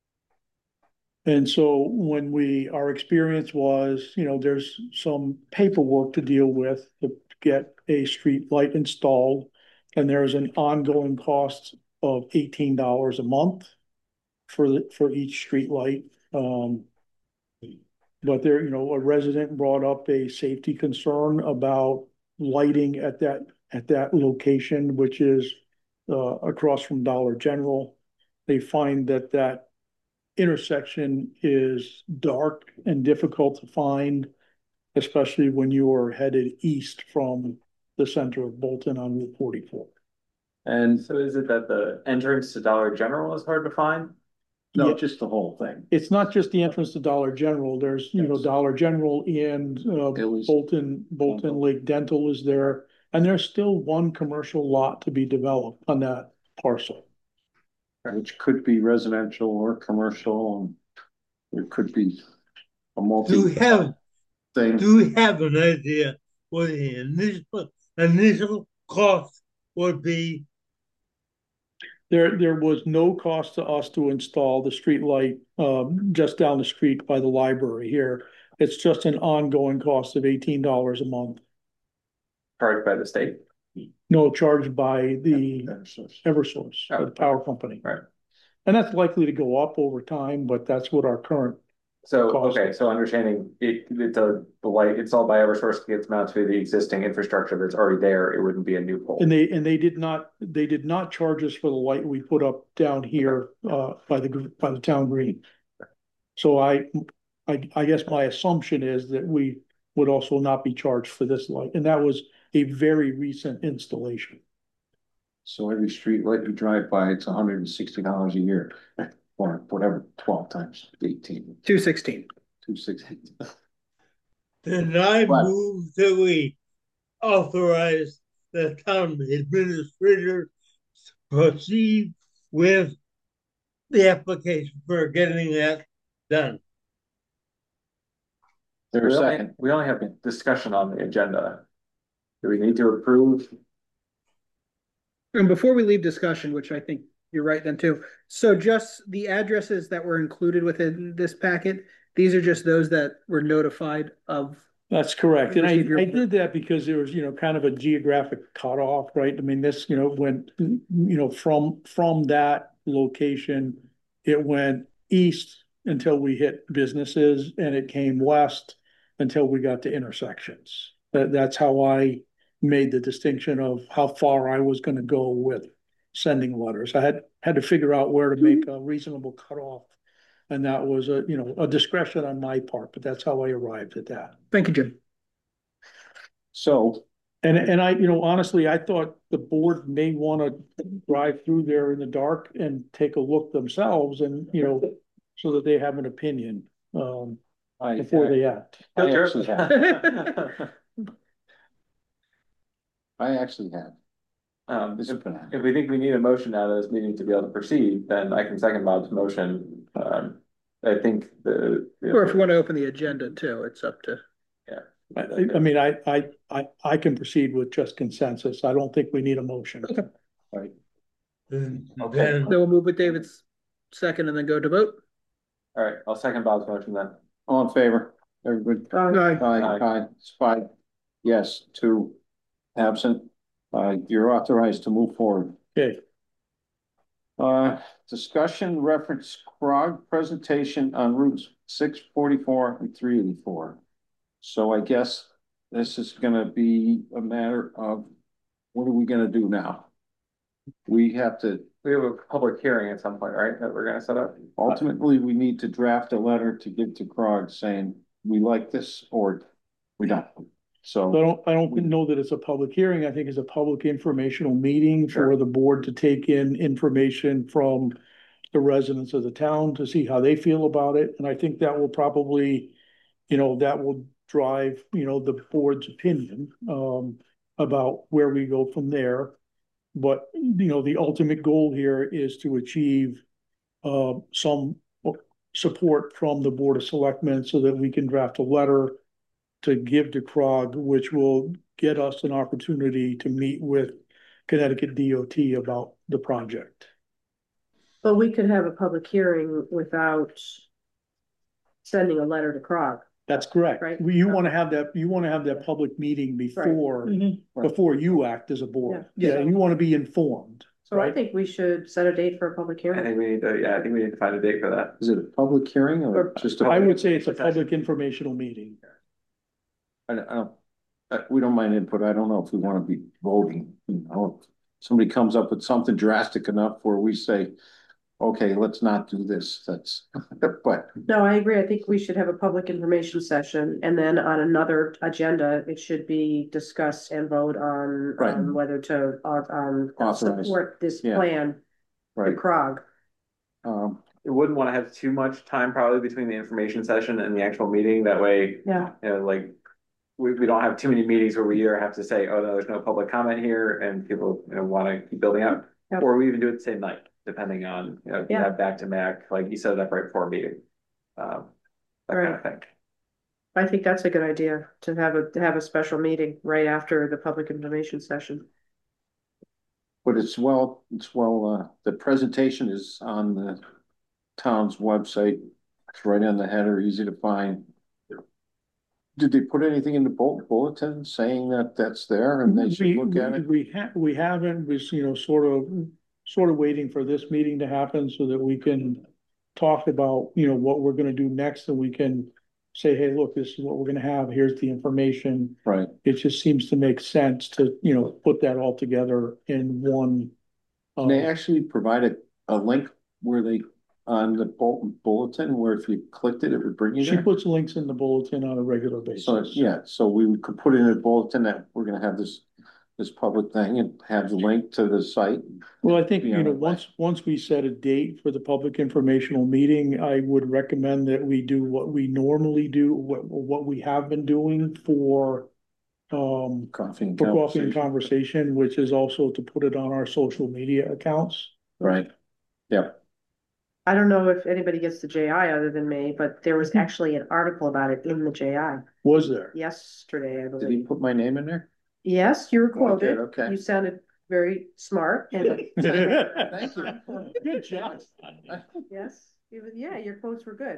And so when we, our experience was, you know, there's some paperwork to deal with to get a street light installed. And there's an ongoing cost of eighteen dollars a month for the, for each street light. Um, but there, you know, a resident brought up a safety concern about lighting at that, at that location, which is uh, across from Dollar General. They find that that intersection is dark and difficult to find, especially when you are headed east from the center of Bolton on Route forty-four. And so is it that the entrance to Dollar General is hard to find? No, Yeah. just the whole thing. It's not just the entrance to Dollar General. There's, you know, Dollar General and uh, Billy's. Bolton, Bolton Lake Dental is there. And there's still one commercial lot to be developed on that parcel. Which could be residential or commercial. And it could be a multi do we have, thing. do we have an idea what the initial, initial cost would be? There, there was no cost to us to install the street light, um, just down the street by the library here. It's just an ongoing cost of eighteen dollars a month. Charged by the state? No, charged by the Eversource, Oh. the power company. Right. And that's likely to go up over time, but that's what our current, So, Cost. okay, so understanding it, it's a, the light, it's all by Eversource, gets mounted to the existing infrastructure that's already there, it wouldn't be a new pole. and they, and they did not, they did not charge us for the light we put up down here, uh, by the, by the town green. So I, I, I guess my assumption is that we would also not be charged for this light, and that was a very recent installation. So every street light you drive by, it's hundred and sixty dollars a year, or whatever, twelve times eighteen, Two sixteen. two sixty. Then I What? move that we authorize the town administrator to proceed with the application for getting that done. There's We a only- second. We only have a discussion on the agenda. Do we need to approve? And before we leave discussion, which I think you're right then too. So just the addresses that were included within this packet, These are just those that were notified of. That's correct. And I, Receive your- I did that because there was, you know, kind of a geographic cutoff, right? I mean, this, you know, went, you know, from, from that location, it went east until we hit businesses, and it came west until we got to intersections. That, that's how I made the distinction of how far I was gonna go with sending letters. I had, had to figure out where to make a reasonable cutoff. And that was a, you know, a discretion on my part, but that's how I arrived at that. Thank you, Jim. So, And, and I, you know, honestly, I thought the board may want to drive through there in the dark and take a look themselves and, you know, so that they have an opinion, um, I, before they act. I actually have, I actually have. Um, This if, has been on. if we think we need a motion out of this meeting to be able to proceed, then I can second Bob's motion. Um, I think the. Or if you want to open the agenda too, it's up to. I, I mean, I, I, I, I can proceed with just consensus. I don't think we need a motion. Okay. Right. Then, Okay. then Then we'll move with David's second and then go to vote. All right, I'll second Bob's motion then. All in favor? Everybody? Aye. Aye, Aye. aye, it's five, yes, two absent. Uh, you're authorized to move forward. Okay, Uh, discussion reference CROG presentation on routes six forty-four and three eighty-four. So I guess this is gonna be a matter of, what are we gonna do now? We have to, We have a public hearing at some point, right, that we're gonna set up? ultimately, we need to draft a letter to give to CROG saying, we like this or we don't. so I So, don't, I don't know that it's a public hearing. I think it's a public informational meeting for Sure. the board to take in information from the residents of the town to see how they feel about it. And I think that will probably, you know, that will drive, you know, the board's opinion, um, about where we go from there. But, you know, the ultimate goal here is to achieve, uh, some support from the Board of Selectmen so that we can draft a letter to give to CROG, which will get us an opportunity to meet with Connecticut D O T about the project. But we could have a public hearing without sending a letter to CROG. That's correct. Right. You want to have that, you want to have that public meeting before, before you act as a board. Yeah. Yeah, you want to be informed. So I Right. think we should set a date for a public I hearing. think we need to, yeah, I think we need to find a date for that. is it a public hearing or just a? I would say it's a public informational meeting. I don't, I don't, uh, we don't mind input. I don't know if we want to be voting, you know, if somebody comes up with something drastic enough where we say, okay, let's not do this, that's, but, No, I agree. I think we should have a public information session, and then on another agenda, it should be discuss and vote on, Right. on whether to, uh, um, Authorize. support this Yeah. plan to right, CROG. um, We wouldn't want to have too much time probably between the information session and the actual meeting. That way, Yeah, you know, like, we, we don't have too many meetings where we either have to say, oh, no, there's no public comment here, and people, you know, want to keep building up. Yep. Or we even do it the same night, depending on, you know, if you Yeah. have back to back, like you set it up right before a meeting. Um, that kind of thing. I think that's a good idea, to have a, to have a special meeting right after the public information session. but it's well, it's well, uh, the presentation is on the town's website. It's right on the header, easy to find. Did they put anything in the bull- bulletin saying that that's there and they should We, look at it? we ha- we haven't, we, you know, sort of, sort of waiting for this meeting to happen so that we can talk about, you know, what we're gonna do next, and we can say, hey, look, this is what we're gonna have, here's the information. Right, It just seems to make sense to, you know, put that all together in one. and they uh, actually provided a link where they, on the bull- bulletin, where if you clicked it, it would bring you She there. puts links in the bulletin on a regular So, basis. yeah, so we could put in a bulletin that we're gonna have this, this public thing and have the link to the site. Well, I think, Be you on know, the way. once, once we set a date for the public informational meeting, I would recommend that we do what we normally do, what, what we have been doing for um, Coffee and for coffee and conversation. conversation, which is also to put it on our social media accounts. Right, yep, I don't know if anybody gets the J I other than me, but there was actually an article about it in the J I Was there? yesterday, I did he believe. put my name in there? Yes, you were Oh, I did, quoted. okay. You sounded very smart and Thank you. Good job. yes, it was- yeah, your quotes were good.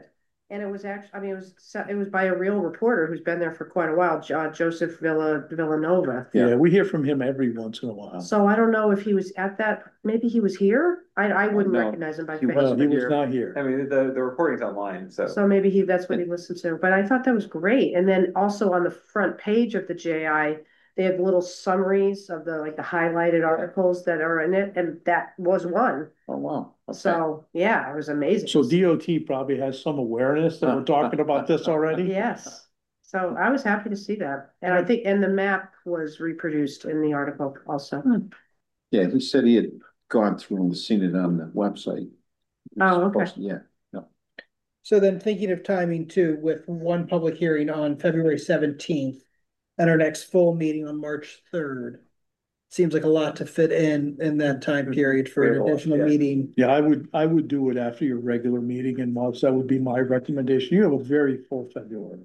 And it was actually, I mean, it was, it was by a real reporter who's been there for quite a while, Jo- Joseph Villa, Villanova. Yeah, we hear from him every once in a while. So I don't know if he was at that, maybe he was here? I, I wouldn't No, recognize him by he face. No, he was here. not here. I mean, the, the recording's online, so. So maybe he, that's what he listened to, but I thought that was great. And then also on the front page of the J I, they have little summaries of the, like the highlighted articles that are in it, and that was one. Oh, wow. Okay. So, yeah, it was amazing. So D O T probably has some awareness that we're talking about this already. Yes, so I was happy to see that, and I think, and the map was reproduced in the article also. Yeah, he said he had gone through and seen it on the website. Oh, okay. Yeah. So then thinking of timing too, with one public hearing on February seventeenth and our next full meeting on March third. Seems like a lot to fit in, in that time period for an additional Yeah. meeting. Yeah, I would, I would do it after your regular meeting in March. That would be my recommendation. You have a very full February.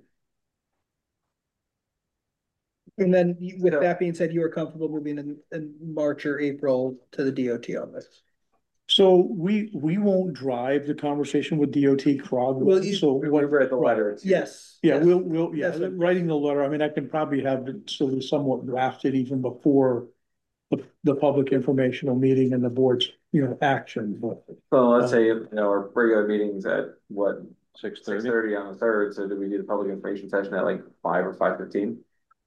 And then you- with So- that being said, you were comfortable moving in, in March or April to the D O T on this. So we, we won't drive the conversation with D O T CROG. Well, you- So We what, read the letter. too. Yes. yeah, yes. we'll, we'll, yeah, That's what- writing the letter. I mean, I can probably have it so it's somewhat drafted even before the, the public informational meeting and the board's, you know, action, but. So let's say, you know, our regular meetings at what, Six six thirty. thirty on the third, so do we do the public information session at like five or five fifteen?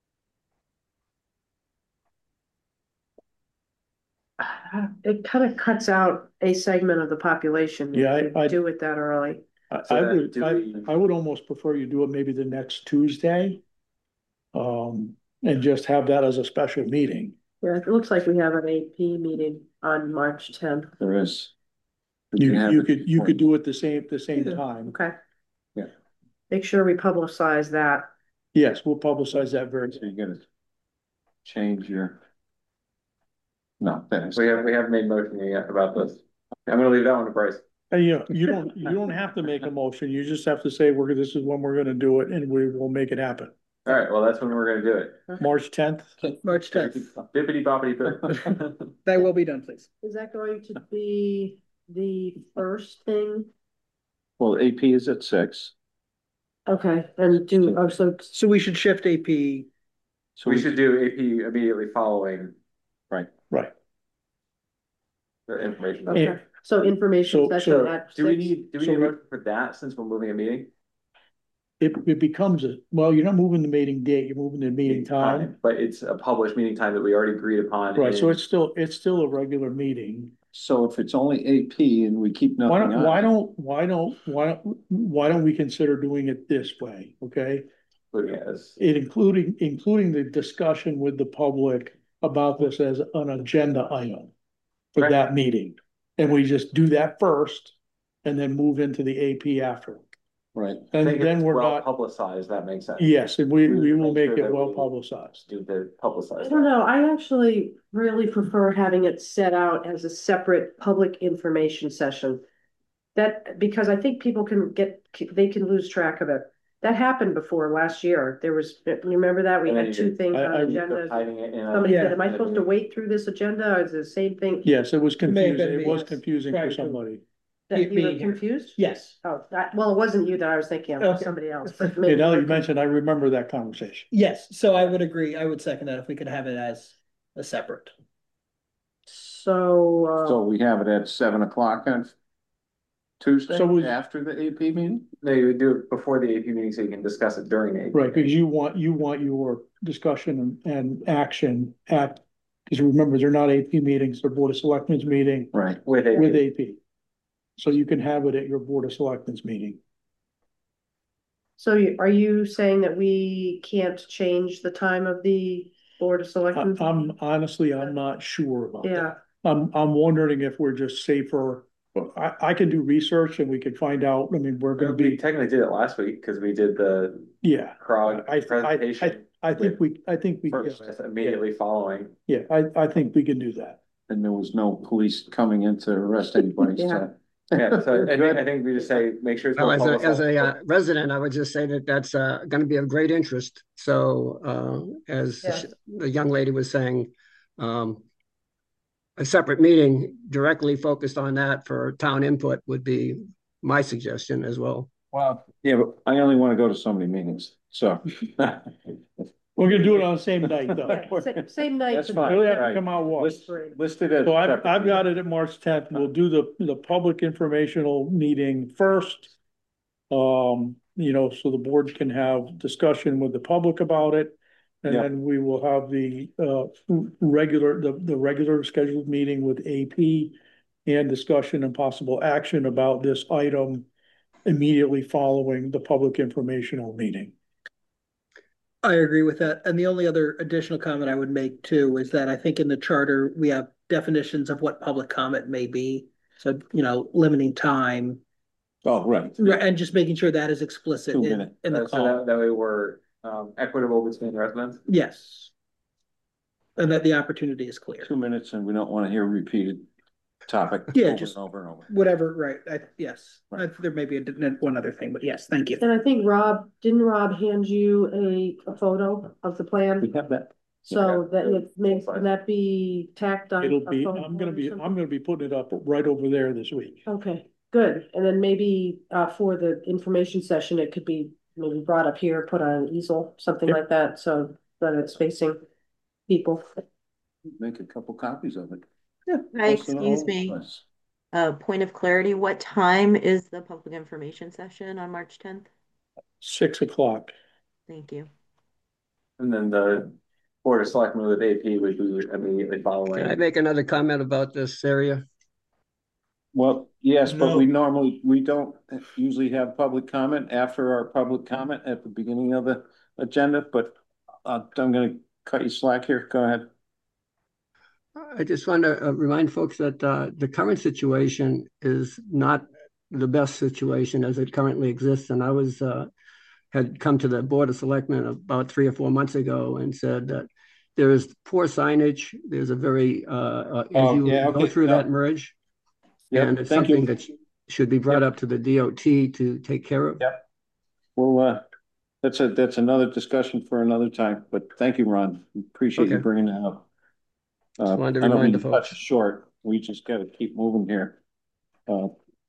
It kind of cuts out a segment of the population. if Yeah, I- you I- Do it that early. I, So I then would, do I, we- I would almost prefer you do it maybe the next Tuesday. Um, and just have that as a special meeting. Yeah, it looks like we have an A P meeting on March tenth. There is. We You, can have you it could, you before- could do it the same, the same Yeah. time. Okay. Yeah. Make sure we publicize that. Yes, we'll publicize that very So you gotta change your. No, that's. We have, we have made motion yet about this. I'm gonna leave that one to Bryce. And you know, you don't, you don't have to make a motion. You just have to say, we're, this is when we're gonna do it and we will make it happen. All right, well, that's when we're gonna do it. March tenth. March tenth. Bippity boppity boo. That will be done, please. Is that going to be the first thing? Well, A P is at six. Okay, and do, oh, so, So we should shift A P. So We should do A P immediately following Right. the information. okay, so information So- session so at Do we six? need, do we So need a we- motion for that since we're moving a meeting? It, it becomes a, well, you're not moving the meeting date, you're moving the meeting time. But it's a published meeting time that we already agreed upon. Right, so in- it's still, it's still a regular meeting. So if it's only A P and we keep Why nothing don't, on. why don't, why don't, why don't, why don't we consider doing it this way, okay? Including as, It including, including the discussion with the public about this as an agenda item for Right. that meeting. And we just do that first and then move into the A P after. Right. I And think then it's we're well not, publicized, that makes sense. yes, and we, We we will make make sure it that well we- publicized. Do the publicize. I don't know, I actually really prefer having it set out as a separate public information session. That, because I think people can get, they can lose track of it. That happened before last year. There was, you remember that? We And then had you two did- things I- on I- agendas. Hiding it in a- Somebody said, Yeah. am I supposed to wait through this agenda? Or is it the same thing? Yes, it was It may have confusing, been it me, was yes. confusing for Right. somebody. That It you were being here. confused? Yes. Oh, that, well, it wasn't you that I was thinking of, it was Okay. somebody else. but Yeah, maybe now that you you were mentioned, I remember that conversation. Yes, so I would agree. I would second that if we could have it as a separate. So, uh. So we have it at seven o'clock on Tuesday So we- after the A P meeting? No, you would do it before the A P meeting so you can discuss it during the A P. Right, meeting. because you want, you want your discussion and, and action at, because remember, they're not A P meetings, they're Board of Selectmen's meeting Right. With A P. with A P. So you can have it at your Board of Selectmen's meeting. So you, are you saying that we can't change the time of the Board of I- Selectmen? I'm honestly, I'm not sure about that. Yeah, I'm, I'm wondering if we're just safer. I, I can do research and we can find out. I mean, we're gonna We be, technically did it last week because we did the yeah, CROG I- I- presentation. I think we, I think we, First, immediately following. yeah, I, I think we can do that. And there was no police coming in to arrest anybody, Yeah. so. Yeah, so I think, I think we just say, make sure it's. Well, well as a, as a uh, publicized. resident, I would just say that that's uh, going to be of great interest. So uh, as the Yes. sh- the young lady was saying, um, a separate meeting directly focused on that for town input would be my suggestion as well. Well, yeah, but I only want to go to so many meetings, so. We're gonna do it on the same night though. Yeah, sa- same night. That's for fine. Really have to Right. come out once. List- Listed as. So I've, separate I've got meetings. it at March tenth. We'll do the, the public informational meeting first. Um, you know, so the board can have discussion with the public about it. And Yeah. then we will have the, uh, regular, the, the regular scheduled meeting with A P and discussion and possible action about this item immediately following the public informational meeting. I agree with that. And the only other additional comment I would make too is that I think in the charter, we have definitions of what public comment may be. So, you know, limiting time Oh, right. and just making sure that is explicit Two in, minute. in the Uh, so that, call. that way we're um, equitable between residents. Yes. And that the opportunity is clear. Two minutes and we don't want to hear repeated topic. Yeah, over just and over and over. Whatever, right, I, yes, I, there may be a, one other thing, but yes, thank you. And I think Rob, didn't Rob hand you a, a photo of the We plan? have that. So Yeah. that it makes, can that be tacked on? It'll a be, photo I'm gonna or be, something? I'm gonna be putting it up right over there this week. Okay, good. And then maybe uh for the information session, it could be maybe brought up here, put on an easel, something Yep. like that, so that it's facing people. Make a couple copies of it. Hi, Post it all excuse over the me. place. Uh, point of clarity, what time is the public information session on March tenth? Six o'clock. Thank you. And then the Board of Selectmen with A P would be immediately Can I following. make another comment about this area? Well, yes, but we No. normally, we don't usually have public comment after our public comment at the beginning of the agenda, but uh, I'm gonna cut you slack here. Go ahead. I just want to uh, remind folks that uh, the current situation is not the best situation as it currently exists. And I was uh, had come to the Board of Selectmen about three or four months ago and said that there is poor signage. There's a very, uh, uh, as Oh, you yeah, go okay, through no. that merge, Yep, and it's thank you. something that sh- should be brought up to the D O T to take care of. Yep. Well, uh, that's a, that's another discussion for another time, but thank you, Ron. Appreciate you Okay. bringing that up. Uh, Just wanted to I don't remind mean the to cut folks. you short. We just gotta keep moving here. Uh,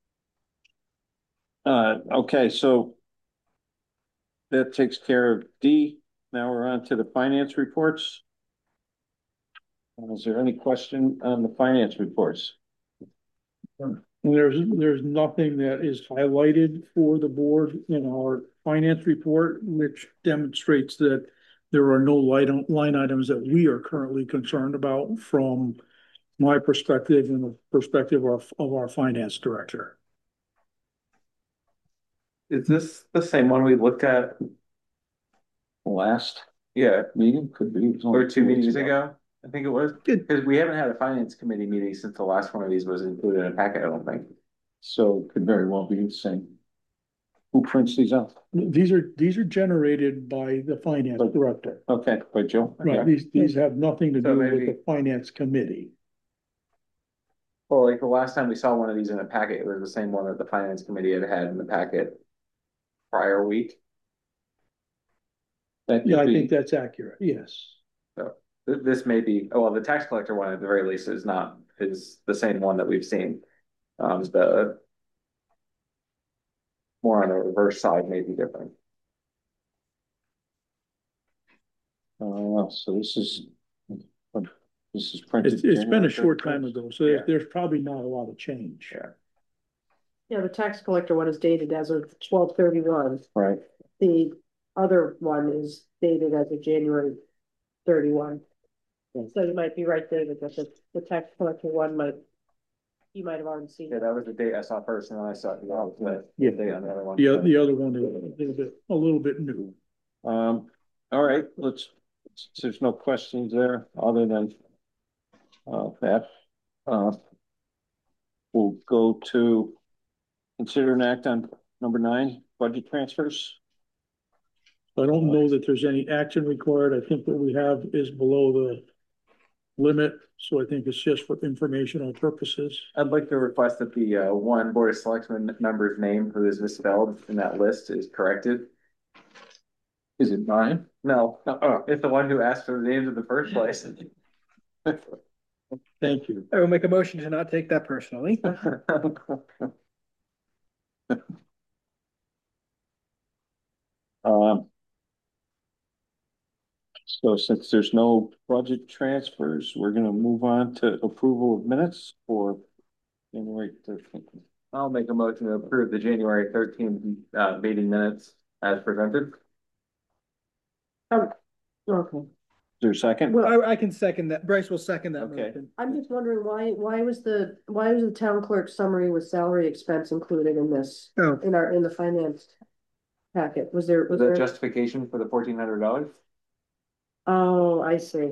uh, okay, so that takes care of D. Now we're on to the finance reports. Uh, Is there any question on the finance reports? There's, there's nothing that is highlighted for the board in our finance report, which demonstrates that there are no line, line items that we are currently concerned about from my perspective and the perspective of, of our finance director. Is this the same one we looked at? Last Yeah, meeting could be. it was only or two weeks meetings ago, I think it was. Good. Because we haven't had a finance committee meeting since the last one of these was included in a packet, I don't think. So could very well be the same. Who prints these out? These are, these are generated by the finance director. Okay, by Joe. Right, Okay. these, these have nothing to So do with maybe- the finance committee. Well, like the last time we saw one of these in a packet, it was the same one that the finance committee had had in the packet prior week. That Yeah, could I be- think that's accurate, yes. So th- this may be, oh, well, the tax collector one at the very least is not, is the same one that we've seen. Um, the more on the reverse side may be different. Uh, so this is, this is printed. It's, it's been January a short thirty-first. time ago, so Yeah. there's, there's probably not a lot of change. Yeah. Yeah, the tax collector one is dated as of twelve thirty-one. Right. The other one is dated as of January thirty-one. So you might be right, David, that the, the tax collector one might, you might have already seen Yeah, it. that was the date I saw first, and then I saw the opposite Yeah. date on the other one. The, the other one is a little bit, a little bit new. Um, all right, let's, there's no questions there other than uh, that. Uh, we'll go to consider an act on number nine, budget transfers. I don't know that there's any action required. I think what we have is below the limit, so I think it's just for informational purposes. I'd like to request that the uh, one Board of Selectmen member's name who is misspelled in that list is corrected. Is it nine? No, uh, it's the one who asked for the names in the first place. Thank you. I will make a motion to not take that personally. Um, so since there's no budget transfers, we're gonna move on to approval of minutes for January thirteenth. I'll make a motion to approve the January thirteenth uh meeting minutes as presented. Um, okay. Is there a second? Well, I, I can second that. Bryce will second that Okay. motion. I'm just wondering why, why was the, why was the town clerk summary with salary expense included in this, Oh, in our, in the finance packet? Was there, was The there? justification for the fourteen hundred dollars? Oh, I see.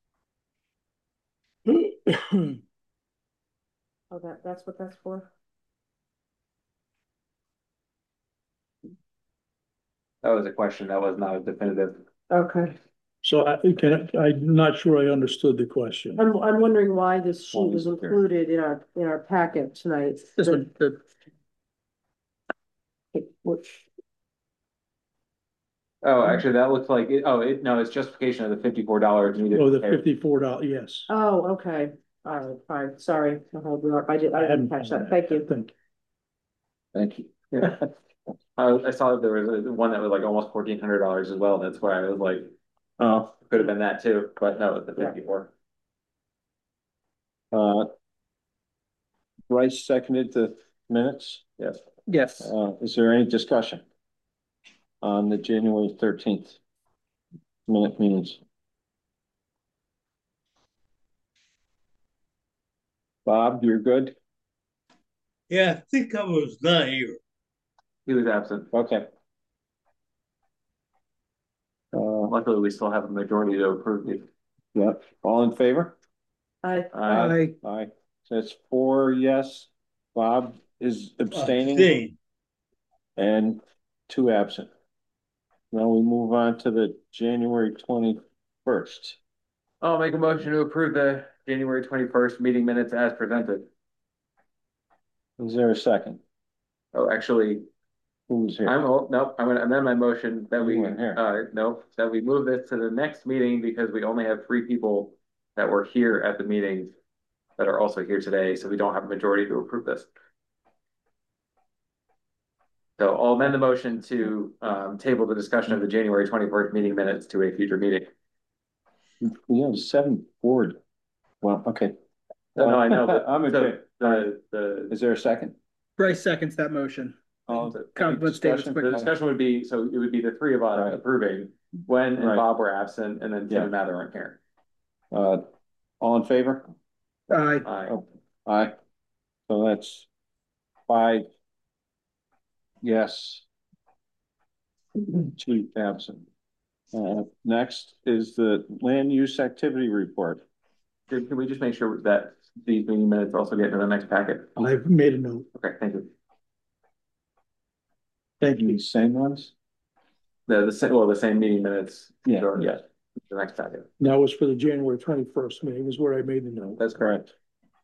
Oh, that, that's what that's for? That was a question. That was not a definitive. Okay. So I can, I'm not sure I understood the question. I'm, I'm wondering why this sheet was Well, here. included in our, in our packet tonight. this one, the, Which, Oh, actually, that looks like it. Oh, it, no, it's justification of the fifty-four dollars needed. Oh, to the pay. fifty-four dollars, yes. oh, okay. All right, fine. Sorry. I'll hold you up. I did, I didn't catch that. Thank you. Thank you. Thank you. Yeah. I, I saw that there was a, one that was like almost fourteen hundred dollars as well. That's why I was like, oh, could have been that too, but no, it's the fifty-four. Uh, Bryce seconded the minutes. Yes. yes. Uh, is there any discussion on the January thirteenth minute meetings? Bob, you're good? Yeah, I think I was not here. He was absent. Okay. Uh, Luckily, we still have a majority to approve it. yep, all in favor? I, Aye. I, Aye. So it's four yes, Bob is abstaining Abstain. and two absent. Now we move on to the January twenty-first. I'll make a motion to approve the January twenty-first meeting minutes as presented. Is there a second? Oh, actually, Who's here? I'm, oh, nope, I'm gonna amend my motion that we, You weren't here. uh, no, that we move this to the next meeting because we only have three people that were here at the meeting that are also here today, so we don't have a majority to approve this. So I'll amend the motion to, um, table the discussion of the January twenty-first meeting minutes to a future meeting. We have seven board. Well, okay. No, no, I know, but I'm okay. the, the, Is there a second? Bryce seconds that motion. All Come, let's David's discussion? quick. the discussion would be, so it would be the three of us Right. approving, Gwen and Right. Bob were absent, and then Tim Yeah. and Mather aren't here. Uh, all in favor? I, Aye. Oh, aye. So that's five. Yes. Two absent. Uh, next is the land use activity report. Can can we just make sure that these meeting minutes also get into the next packet? I've made a note. Okay, thank you. Thank you. These same ones? The, the same, well, the same meeting minutes. Yeah. Or, yeah, the next packet. That was for the January twenty-first meeting is where I made the note. That's correct.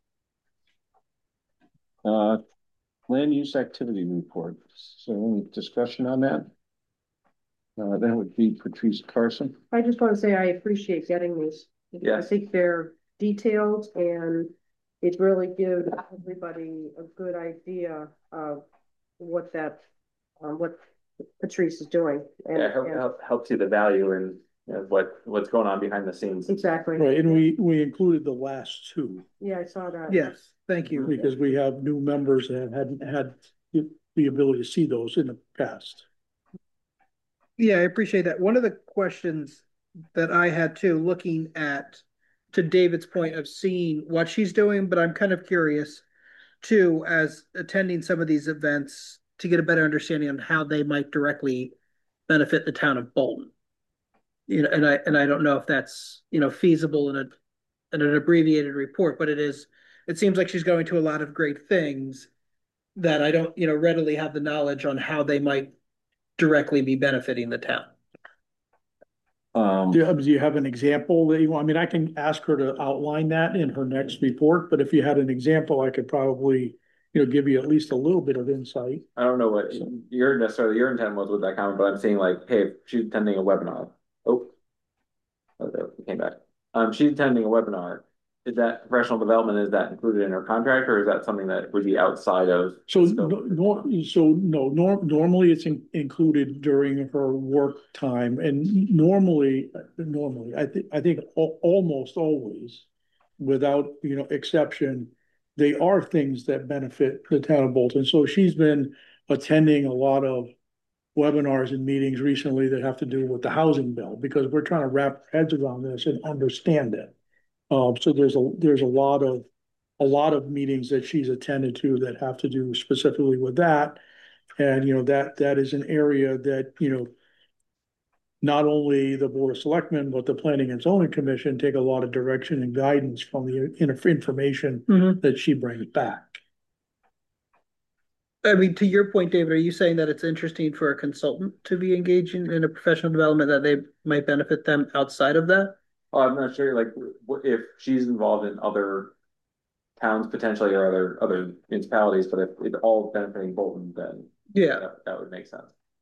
Uh, land use activity report. So any discussion on that? Uh, that would be Patrice Carson. I just want to say I appreciate getting these. because I Yes. think they're detailed and it really gives everybody a good idea of what that, um, what Patrice is doing. And- Yeah, help, and- help, helps you the value and, you know, what, what's going on behind the scenes. Exactly. Right, and we, we included the last two Yeah, I saw that. yes, thank you. because we have new members that hadn't had the ability to see those in the past. Yeah, I appreciate that. One of the questions that I had too, looking at, to David's point of seeing what she's doing, but I'm kind of curious too, as attending some of these events to get a better understanding on how they might directly benefit the town of Bolton. You know, and I, and I don't know if that's, you know, feasible in a, in an abbreviated report, but it is, it seems like she's going to a lot of great things that I don't, you know, readily have the knowledge on how they might directly be benefiting the town. Um, Do you, do you have an example that you want? I mean, I can ask her to outline that in her next report, but if you had an example, I could probably, you know, give you at least a little bit of insight. I don't know what your necessarily your intent was with that comment, but I'm saying like, hey, she's attending a webinar. Oh, oh, there we came back. Um, she's attending a webinar. is that professional development, is that included in her contract, or is that something that would be outside of? So, the scope? no, nor- so no, nor- normally it's in- included during her work time, and normally, normally, I think, I think al- almost always, without, you know, exception, they are things that benefit the town of Bolton. So she's been attending a lot of webinars and meetings recently that have to do with the housing bill, because we're trying to wrap our heads around this and understand it. Um, so there's a, there's a lot of, a lot of meetings that she's attended to that have to do specifically with that. And, you know, that, that is an area that, you know, not only the Board of Selectmen, but the Planning and Zoning Commission take a lot of direction and guidance from the in- information Mhm. that she brings back. I mean, to your point, David, are you saying that it's interesting for a consultant to be engaging in a professional development that they might benefit them outside of that? Oh, I'm not sure, like, w- if she's involved in other towns potentially or other, other municipalities, but if it's all benefiting Bolton, then Yeah, that, that would make sense.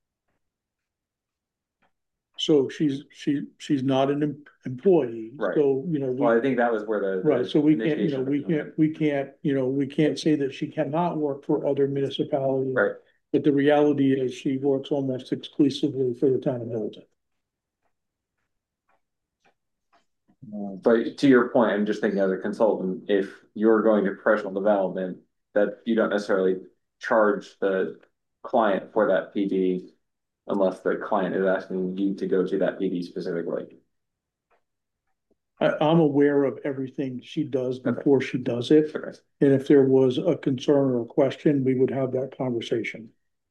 So she's, she, she's not an em- employee. Right. So, you know, we. Well, I think that was where the. Right, so we can't, you know, initiation of we it came in. can't, we can't, you know, we can't say that she cannot work for other municipalities. Right. But the reality is she works almost exclusively for the town of Middleton. But to your point, I'm just thinking as a consultant, if you're going to professional development, that you don't necessarily charge the client for that P D unless the client is asking you to go to that P D specifically. I, I'm aware of everything she does Okay. before she does it. Okay. And if there was a concern or a question, we would have that conversation.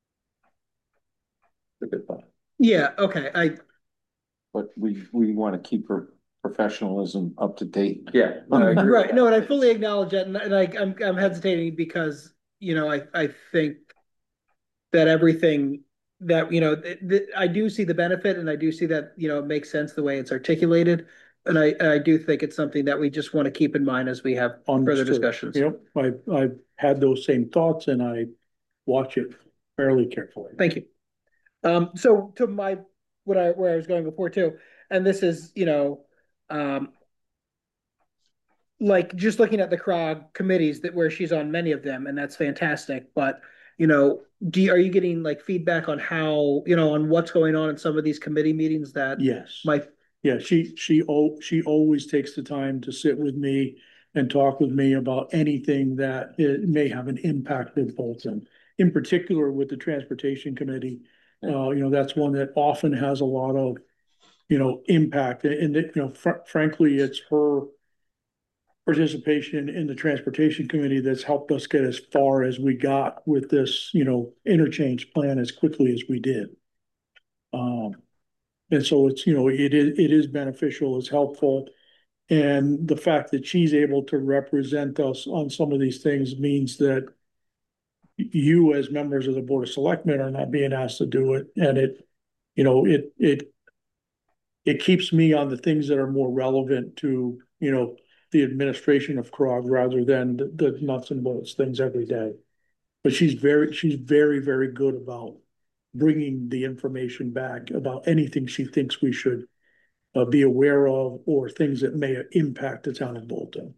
That's a good point. yeah, okay, I, But we, we want to keep her professionalism up to date. Yeah. no, I agree with right, that. no, and I fully acknowledge that, and, and I, I'm, I'm hesitating because, you know, I, I think that everything that, you know, th- th- I do see the benefit, and I do see that, you know, it makes sense the way it's articulated. And I, I do think it's something that we just want to keep in mind as we have further Understood. discussions. Yep, I, I've had those same thoughts and I watch it fairly carefully. Thank you. Um, so to my, what I, where I was going before too, and this is, you know, um, like just looking at the C R O G committees that where she's on many of them, and that's fantastic. But, you know, do you, are you getting like feedback on how, you know, on what's going on in some of these committee meetings that Yes. might, Yeah, she, she, al- she always takes the time to sit with me and talk with me about anything that it may have an impact with Bolton. In particular with the Transportation Committee, uh, you know, that's one that often has a lot of, you know, impact. And, it, you know, fr- frankly, it's her participation in the Transportation Committee that's helped us get as far as we got with this, you know, interchange plan as quickly as we did. Um, and so it's, you know, it is, it is beneficial, it's helpful. And the fact that she's able to represent us on some of these things means that you as members of the Board of Selectmen are not being asked to do it. And it, you know, it, it, it keeps me on the things that are more relevant to, you know, the administration of C R O G rather than the, the nuts and bolts things every day. But she's very, she's very, very good about bringing the information back about anything she thinks we should uh, be aware of or things that may impact the town of Bolton.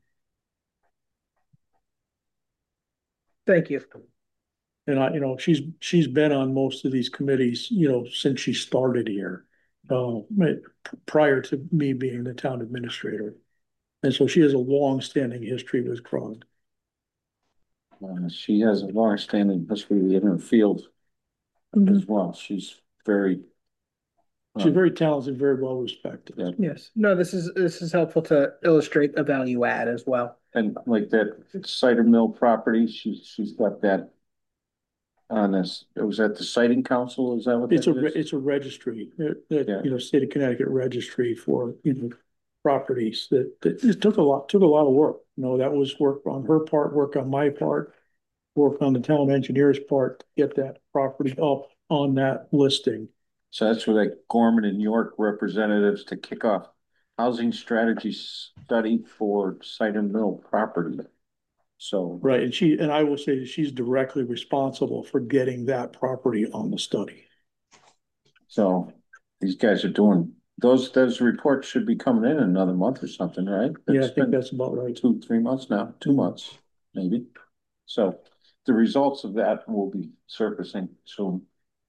thank you. And I, you know, she's, she's been on most of these committees, you know, since she started here, uh, prior to me being the town administrator. And so she has a long-standing history with C R O G. Uh, she has a long-standing history in her field Mhm. as well. She's very. She's very talented, very well respected. Yeah. Yes, no, this is, this is helpful to illustrate a value add as well. And like that cider mill property, she's, she's got that on this, it was at the siting council, is that what It's a, that re- is? it's a registry, that, that, Yeah. you know, state of Connecticut registry for, you know, properties that, that it took a lot, took a lot of work. You know, that was work on her part, work on my part, work on the town engineer's part to get that property up on that listing. So that's where like Gorman and York representatives to kick off housing strategy study for cider mill property. So. Right, and she, and I will say that she's directly responsible for getting that property on the study. So these guys are doing those, those reports should be coming in another month or something, right? Yeah, I It's think been that's about right. two, three months now, two months, maybe. So the results of that will be surfacing soon.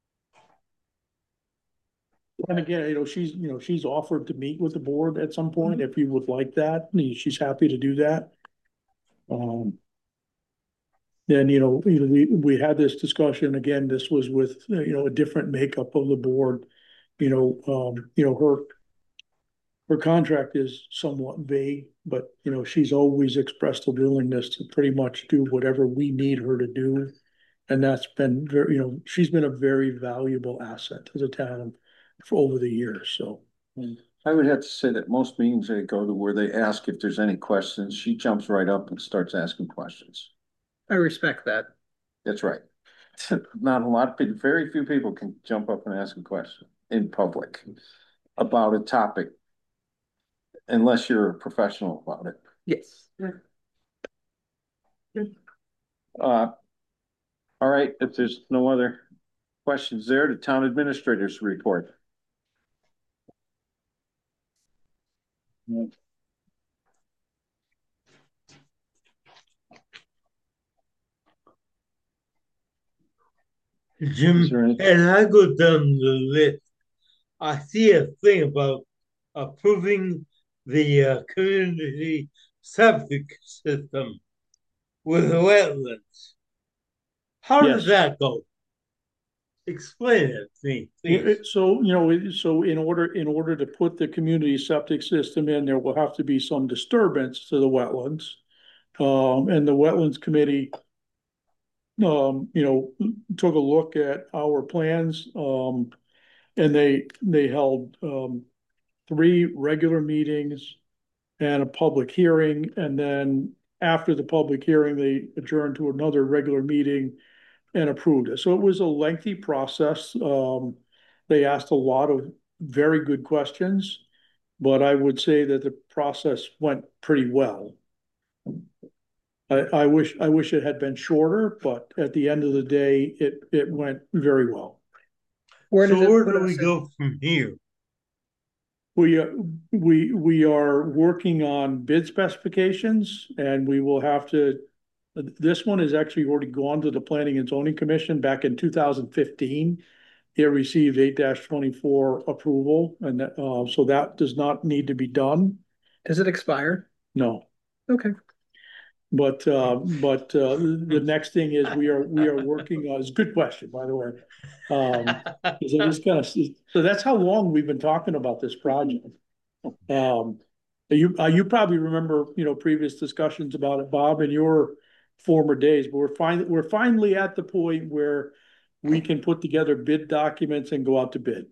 And again, you know, she's, you know, she's offered to meet with the board at some point if you would like that. She's happy to do that. Um. Then, you know, you know, we, we had this discussion again, this was with, you know, a different makeup of the board. You know, um, you know, her, her contract is somewhat vague, but, you know, she's always expressed a willingness to pretty much do whatever we need her to do. And that's been very, you know, she's been a very valuable asset to the town for over the years, so. I would have to say that most meetings I go to where they ask if there's any questions, she jumps right up and starts asking questions. I respect that. That's right. Not a lot of people, very few people can jump up and ask a question in public about a topic unless you're a professional about it. Yes. Uh, all right, if there's no other questions there, the town administrator's report. Jim, and I go down the list. I see a thing about approving the uh, community septic system with wetlands. How Yes. does that go? Explain it to me, please. So, you know, so in order, in order to put the community septic system in, there will have to be some disturbance to the wetlands. Um, and the wetlands committee, um, you know, took a look at our plans, um, and they, they held, um, three regular meetings and a public hearing, and then after the public hearing, they adjourned to another regular meeting and approved it. So it was a lengthy process. Um, they asked a lot of very good questions, but I would say that the process went pretty well. I, I wish I wish it had been shorter, but at the end of the day, it it went very well. Where does So it where put do us we in- go from here? We, uh, we, we are working on bid specifications, and we will have to, this one has actually already gone to the Planning and Zoning Commission back in two thousand fifteen. It received eight twenty-four approval, and that, uh, so that does not need to be done. Does it expire? No. Okay. But, uh, but, uh, the next thing is we are, we are working on, it's a good question, by the way. Um, so this kind of, so that's how long we've been talking about this project. Um, you, uh, you probably remember, you know, previous discussions about it, Bob, in your former days, but we're finally, we're finally at the point where we can put together bid documents and go out to bid.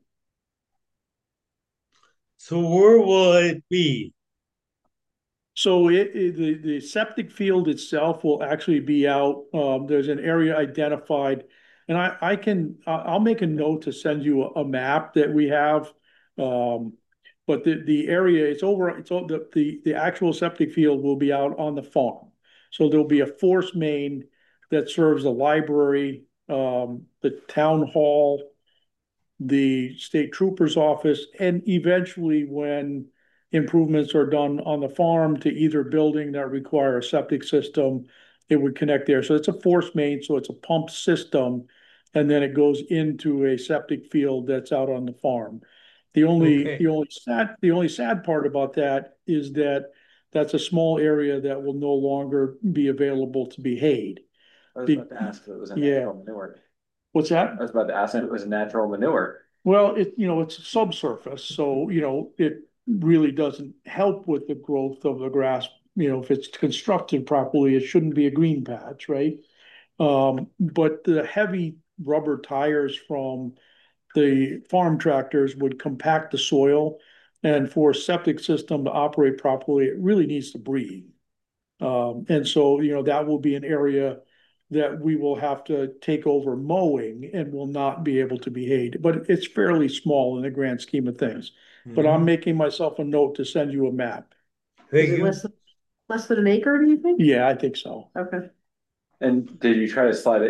So where will it be? So it, it, the, the septic field itself will actually be out. Um, there's an area identified, and I, I can, I'll make a note to send you a, a map that we have. Um, but the, the area, it's over, it's all, the, the, the actual septic field will be out on the farm. So there'll be a force main that serves the library, um, the town hall, the state trooper's office, and eventually when improvements are done on the farm to either building that require a septic system, it would connect there. So it's a force main, so it's a pump system, and then it goes into a septic field that's out on the farm. The only, Okay. the only sad, the only sad part about that is that that's a small area that will no longer be available to be hayed. I was about to ask if it was a Yeah. natural manure. What's that? I was about to ask if it was a natural manure. Well, it, you know, it's subsurface, so, you know, it really doesn't help with the growth of the grass. You know, if it's constructed properly, it shouldn't be a green patch, right? Um, but the heavy rubber tires from the farm tractors would compact the soil. And for a septic system to operate properly, it really needs to breathe. Um, and so, you know, that will be an area that we will have to take over mowing and will not be able to be hayed. But it's fairly small in the grand scheme of things. But I'm making myself a note to send you a map. Thank Is it you. less, than- less than an acre, do you think? Yeah, I think so. Okay. And did you try to slide it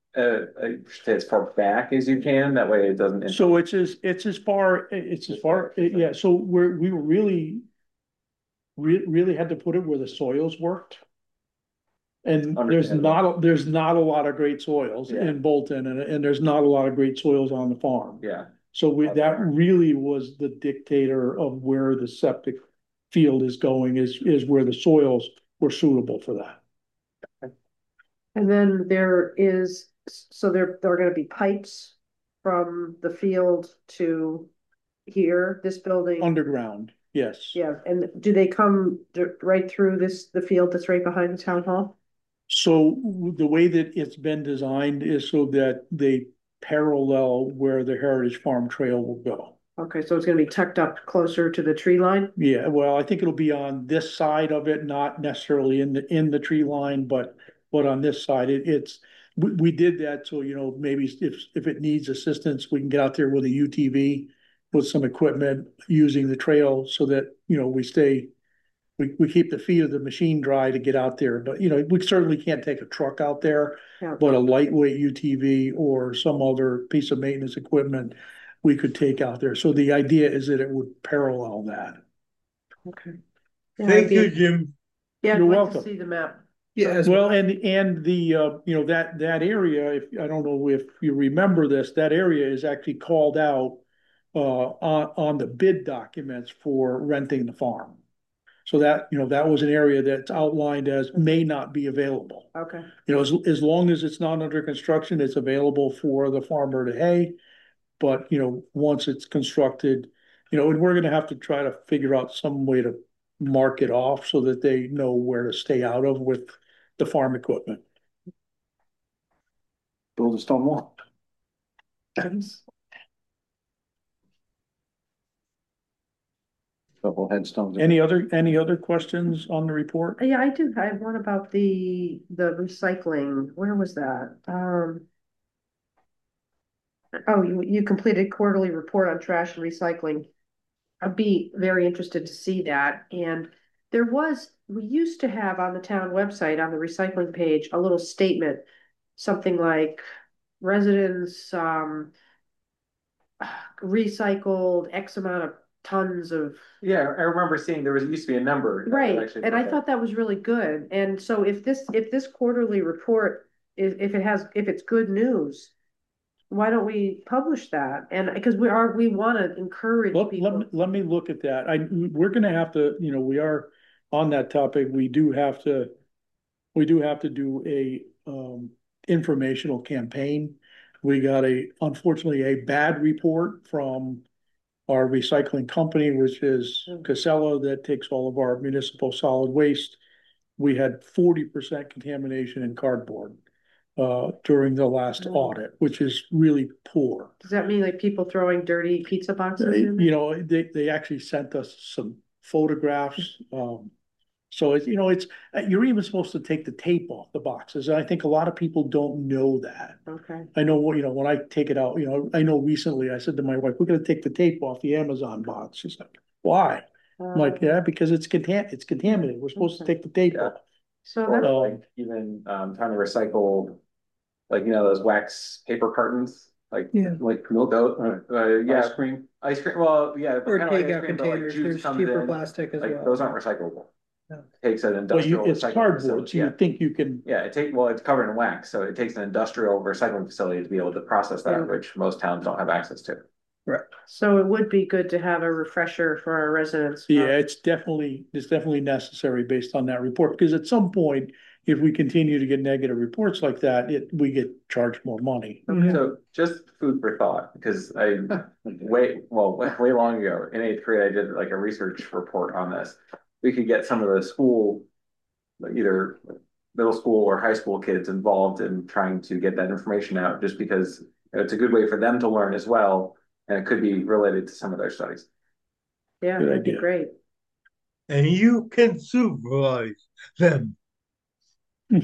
uh, I should say as far back as you can, that way it doesn't. So it's as, it's as far, it's as far, yeah, so we're, we were really, re- really had to put it where the soils worked. And there's Understandable. not, a- there's not a lot of great soils Yeah. in Bolton, and, and there's not a lot of great soils on the farm. Yeah, So we, That's that fair. really was the dictator of where the septic field is going, is, is where the soils were suitable for that. And then there is, so there, there are gonna be pipes from the field to here, this building. Underground, yes. Yeah, and do they come dir- right through this, the field that's right behind the town hall? So the way that it's been designed is so that they parallel where the Heritage Farm Trail will go. Okay, so it's gonna be tucked up closer to the tree line? Yeah, well, I think it'll be on this side of it, not necessarily in the, in the tree line, but, but on this side, it, it's, we, we did that, so, you know, maybe if, if it needs assistance, we can get out there with a U T V with some equipment using the trail so that, you know, we stay, we, we keep the feet of the machine dry to get out there, but, you know, we certainly can't take a truck out there, Yeah. but a lightweight U T V or some other piece of maintenance equipment we could take out there. So the idea is that it would parallel that. Okay. Yeah, Thank I'd be- you, Jim. Yeah, I'd You're like to welcome. see the map. Yeah, as Well, and, and the, uh, you know, that, that area, if, I don't know if you remember this, that area is actually called out uh, on, on the bid documents for renting the farm. So that, you know, that was an area that's outlined as may not be available. Okay, You know, as, as long as it's not under construction, it's available for the farmer to hay. But, you know, once it's constructed, you know, and we're gonna have to try to figure out some way to mark it off so that they know where to stay out of with the farm equipment. Build a stone wall. Couple headstones. Any other, any other questions on the report? yeah, I do, I have one about the, the recycling, where was that? Um. Oh, you, you completed quarterly report on trash and recycling. I'd be very interested to see that, and there was, we used to have on the town website, on the recycling page, a little statement. Something like residents, um. Recycled X amount of tons of. yeah, I remember seeing there was, used to be a number. that Right, actually and I looked at. thought that was really good, and so if this, if this quarterly report, if, if it has, if it's good news. Why don't we publish that? And because we are, we wanna encourage Let, let, people. me- let me look at that. I, we're gonna have to, you know, we are on that topic. We do have to, we do have to do a, um, informational campaign. We got a, unfortunately, a bad report from our recycling company, which is Casella, that takes all of our municipal solid waste. We had forty percent contamination in cardboard uh, during the last Oh. audit, which is really poor. Does that mean like people throwing dirty pizza boxes in? You know, they, they actually sent us some photographs. Um, so it's, you know, it's, you're even supposed to take the tape off the boxes. And I think a lot of people don't know that. Okay, I know, you know, when I take it out, you know, I know recently I said to my wife, we're gonna take the tape off the Amazon box. She's like, why? I'm like, Uh, yeah, because it's contam, it's contaminated. We're supposed to take the tape Yeah. off. so Or that's, like even um trying to recycle, like, you know, those wax paper cartons, like, Yeah. like milk out, uh, uh, yeah, Ice cream. ice cream, well, yeah. Or kind of like ice takeout cream, but like containers, juice there's comes cheaper in, plastic as like, well. those aren't recyclable. No. Takes an Well, you, industrial. it's recycling cardboard, facility, so you yeah. think you can, Yeah, it take, well, it's covered in wax, so it takes an industrial recycling facility to be able to process Yeah. that, which most towns don't have access to. so it would be good to have a refresher for our residents. yeah, it's definitely, it's definitely necessary based on that report. Because at some point, if we continue to get negative reports like that, it, we get charged more money. Mhm. So just food for thought, because I, way, well, way, way long ago, in eighth grade, I did like a research report on this. We could get some of the school, like either middle school or high school kids involved in trying to get that information out, just because it's a good way for them to learn as well. And it could be related to some of their studies. Yeah, Good that'd be idea. great. And you can supervise them. Yeah,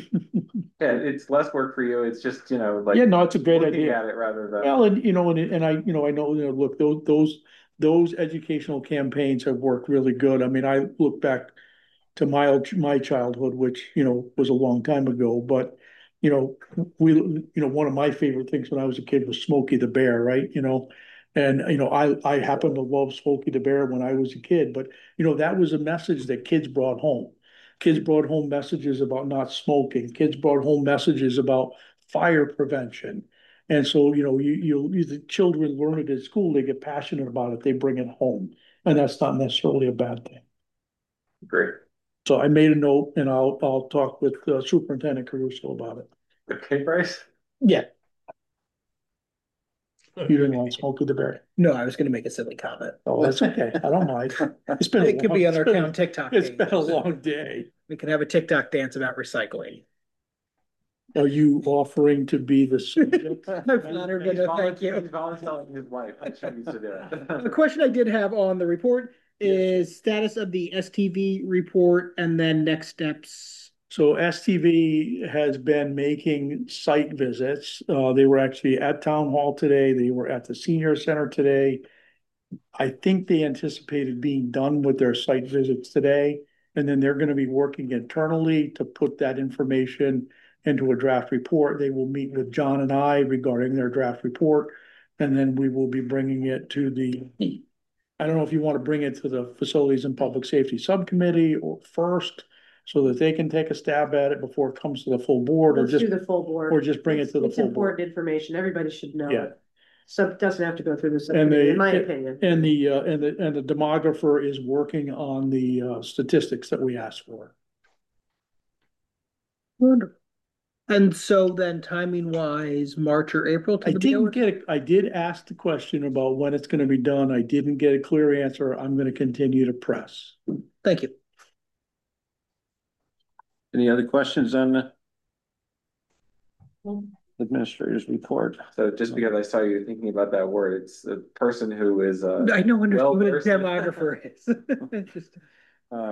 it's less work for you. It's just, you know, like Yeah, no, it's a great looking idea. at it rather than. Well, and you know, and, and I, you know, I know, you know, look, those, those, those educational campaigns have worked really good. I mean, I look back to my, my childhood, which, you know, was a long time ago, but, you know, we, you know, one of my favorite things when I was a kid was Smokey the Bear, right? You know, and, you know, I, I happen to love Smokey the Bear when I was a kid, but, you know, that was a message that kids brought home. Kids brought home messages about not smoking. Kids brought home messages about fire prevention. And so, you know, you, you, the children learn it at school, they get passionate about it, they bring it home. And that's not necessarily a bad thing. Great. So I made a note and I'll, I'll talk with uh, Superintendent Caruso about it. Okay, Bryce? Yeah. You didn't want Smokey the Bear? No, I was gonna make a silly comment. Oh, that's okay. I don't mind. It's been. a It could long- be on our it's been- town TikTok It's page. been a long day. We can have a TikTok dance about recycling. Are you offering to be the subject? I'm flattered, but no, thank you. He's volunteering his wife. I'm sure he's to do The it. question I did have on the report is status of the S T V report and then next steps. So S T V has been making site visits. Uh, they were actually at Town Hall today. They were at the Senior Center today. I think they anticipated being done with their site visits today. And then they're going to be working internally to put that information into a draft report. They will meet with John and I regarding their draft report. And then we will be bringing it to the, I don't know if you want to bring it to the Facilities and Public Safety Subcommittee or first, so that they can take a stab at it before it comes to the full board, or Let's just, do the full board. or just bring it It's- to the It's full board. important information. Everybody should know Yeah. it. So it doesn't have to go through the And subcommittee, they, in my opinion. and the, uh, and the, and the demographer is working on the, uh, statistics that we asked for. Wonderful. And so then timing wise, March or April to I the didn't mailer? get, a- I did ask the question about when it's gonna be done. I didn't get a clear answer. I'm gonna continue to press. Thank you. Any other questions on the administrator's report? So just because I saw you thinking about that word, it's a person who is, uh, I know under- what a well-versed. demographer is. Interesting. Uh,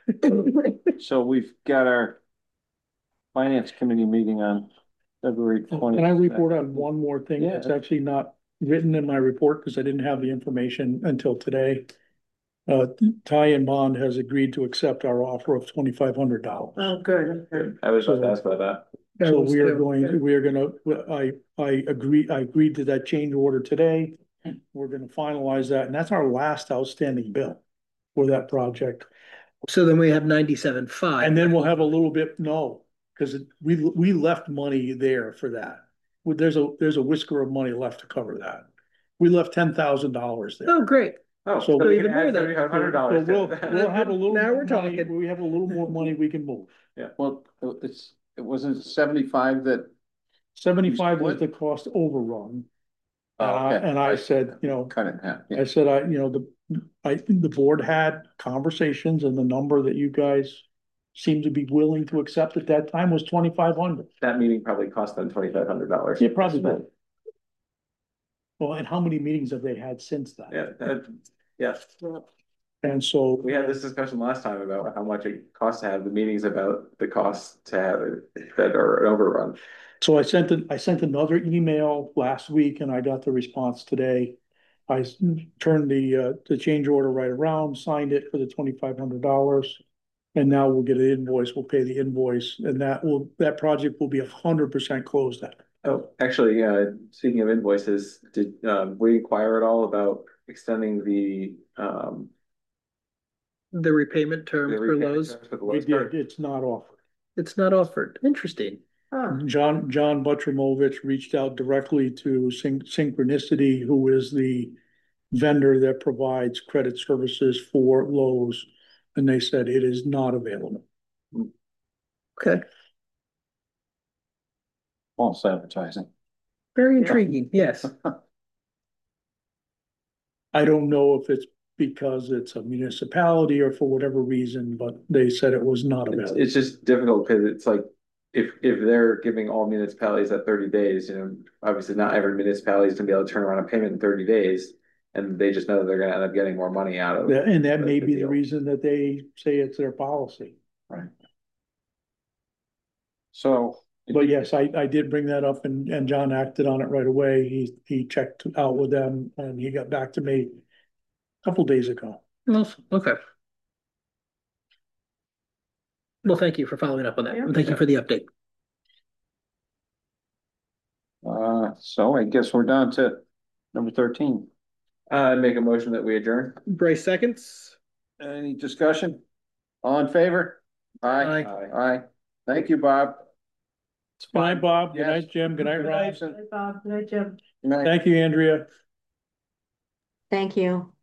so we've got our finance committee meeting on February twentieth. Can I report on one more thing? Yeah. It's actually not written in my report because I didn't have the information until today. Uh, Ty and Bond has agreed to accept our offer of twenty-five hundred dollars. Oh, good. Okay. I was about to ask about that. So we are Okay. going, we are gonna, I, I agree, I agreed to that change order today. We're gonna finalize that, and that's our last outstanding bill for that project. So then we have ninety-seven five. And then we'll have a little bit, no, because we, we left money there for that. Well, There's a, there's a whisker of money left to cover that. We left ten thousand dollars there. Oh, great. Oh, So so we even can more add than- thirty-five hundred So dollars. we'll, we'll have a little. Now we're more money- talking. We have a little more money we can move. Well, it's, it wasn't seventy-five that, Seventy-five was the cost overrun. Oh, Uh, okay. and I said, you know, cut it in half. I Yeah. said, I, you know, the, I think the board had conversations and the number that you guys seemed to be willing to accept at that time was twenty-five hundred. That meeting probably cost them twenty-five hundred dollars. It probably did. Well, and how many meetings have they had since that? Yeah, that, yeah. And so, We had this discussion last time about how much it costs to have the meetings, about the cost to have it that are an overrun. so I sent, an- I sent another email last week and I got the response today. I s- turned the, uh, the change order right around, signed it for the twenty-five hundred dollars. And now we'll get an invoice, we'll pay the invoice, and that will, that project will be a hundred percent closed out. Oh, actually, uh, speaking of invoices, did, um, we inquire at all about extending the, um. The repayment term the for repayment Lowe's, terms for the We Lowe's did, card? it's not offered. it's not offered. Interesting. Oh, John, John Buttrimovich reached out directly to Syn- Synchronicity, who is the vendor that provides credit services for Lowe's. And they said it is not available. Okay, False advertising. very intriguing. Yes. I don't know if it's because it's a municipality or for whatever reason, but they said it was not It's, available. it's just difficult because it's like, if, if they're giving all municipalities that thirty days, you know, obviously not every municipality is gonna be able to turn around a payment in thirty days. And they just know that they're gonna end up getting more money out of it. Yeah, and that may the be the deal. reason that they say it's their policy. So. But yes, I, I did bring that up and, and John acted on it right away. He, he checked out with them and he got back to me a couple days ago. Awesome. Okay. Well, thank you for following up on that. Yeah. And thank you for the update. Uh, so I guess we're down to number thirteen. Uh, make a motion that we adjourn. Bryce seconds. Any discussion? All in favor? Aye. Aye. Aye. Thank you, Bob. Good night, Bob. Good Yes. night, Jim. Good night, Good Rob. night. Good night, Bob. Good night, Jim. Good night. Thank you, Andrea. Thank you.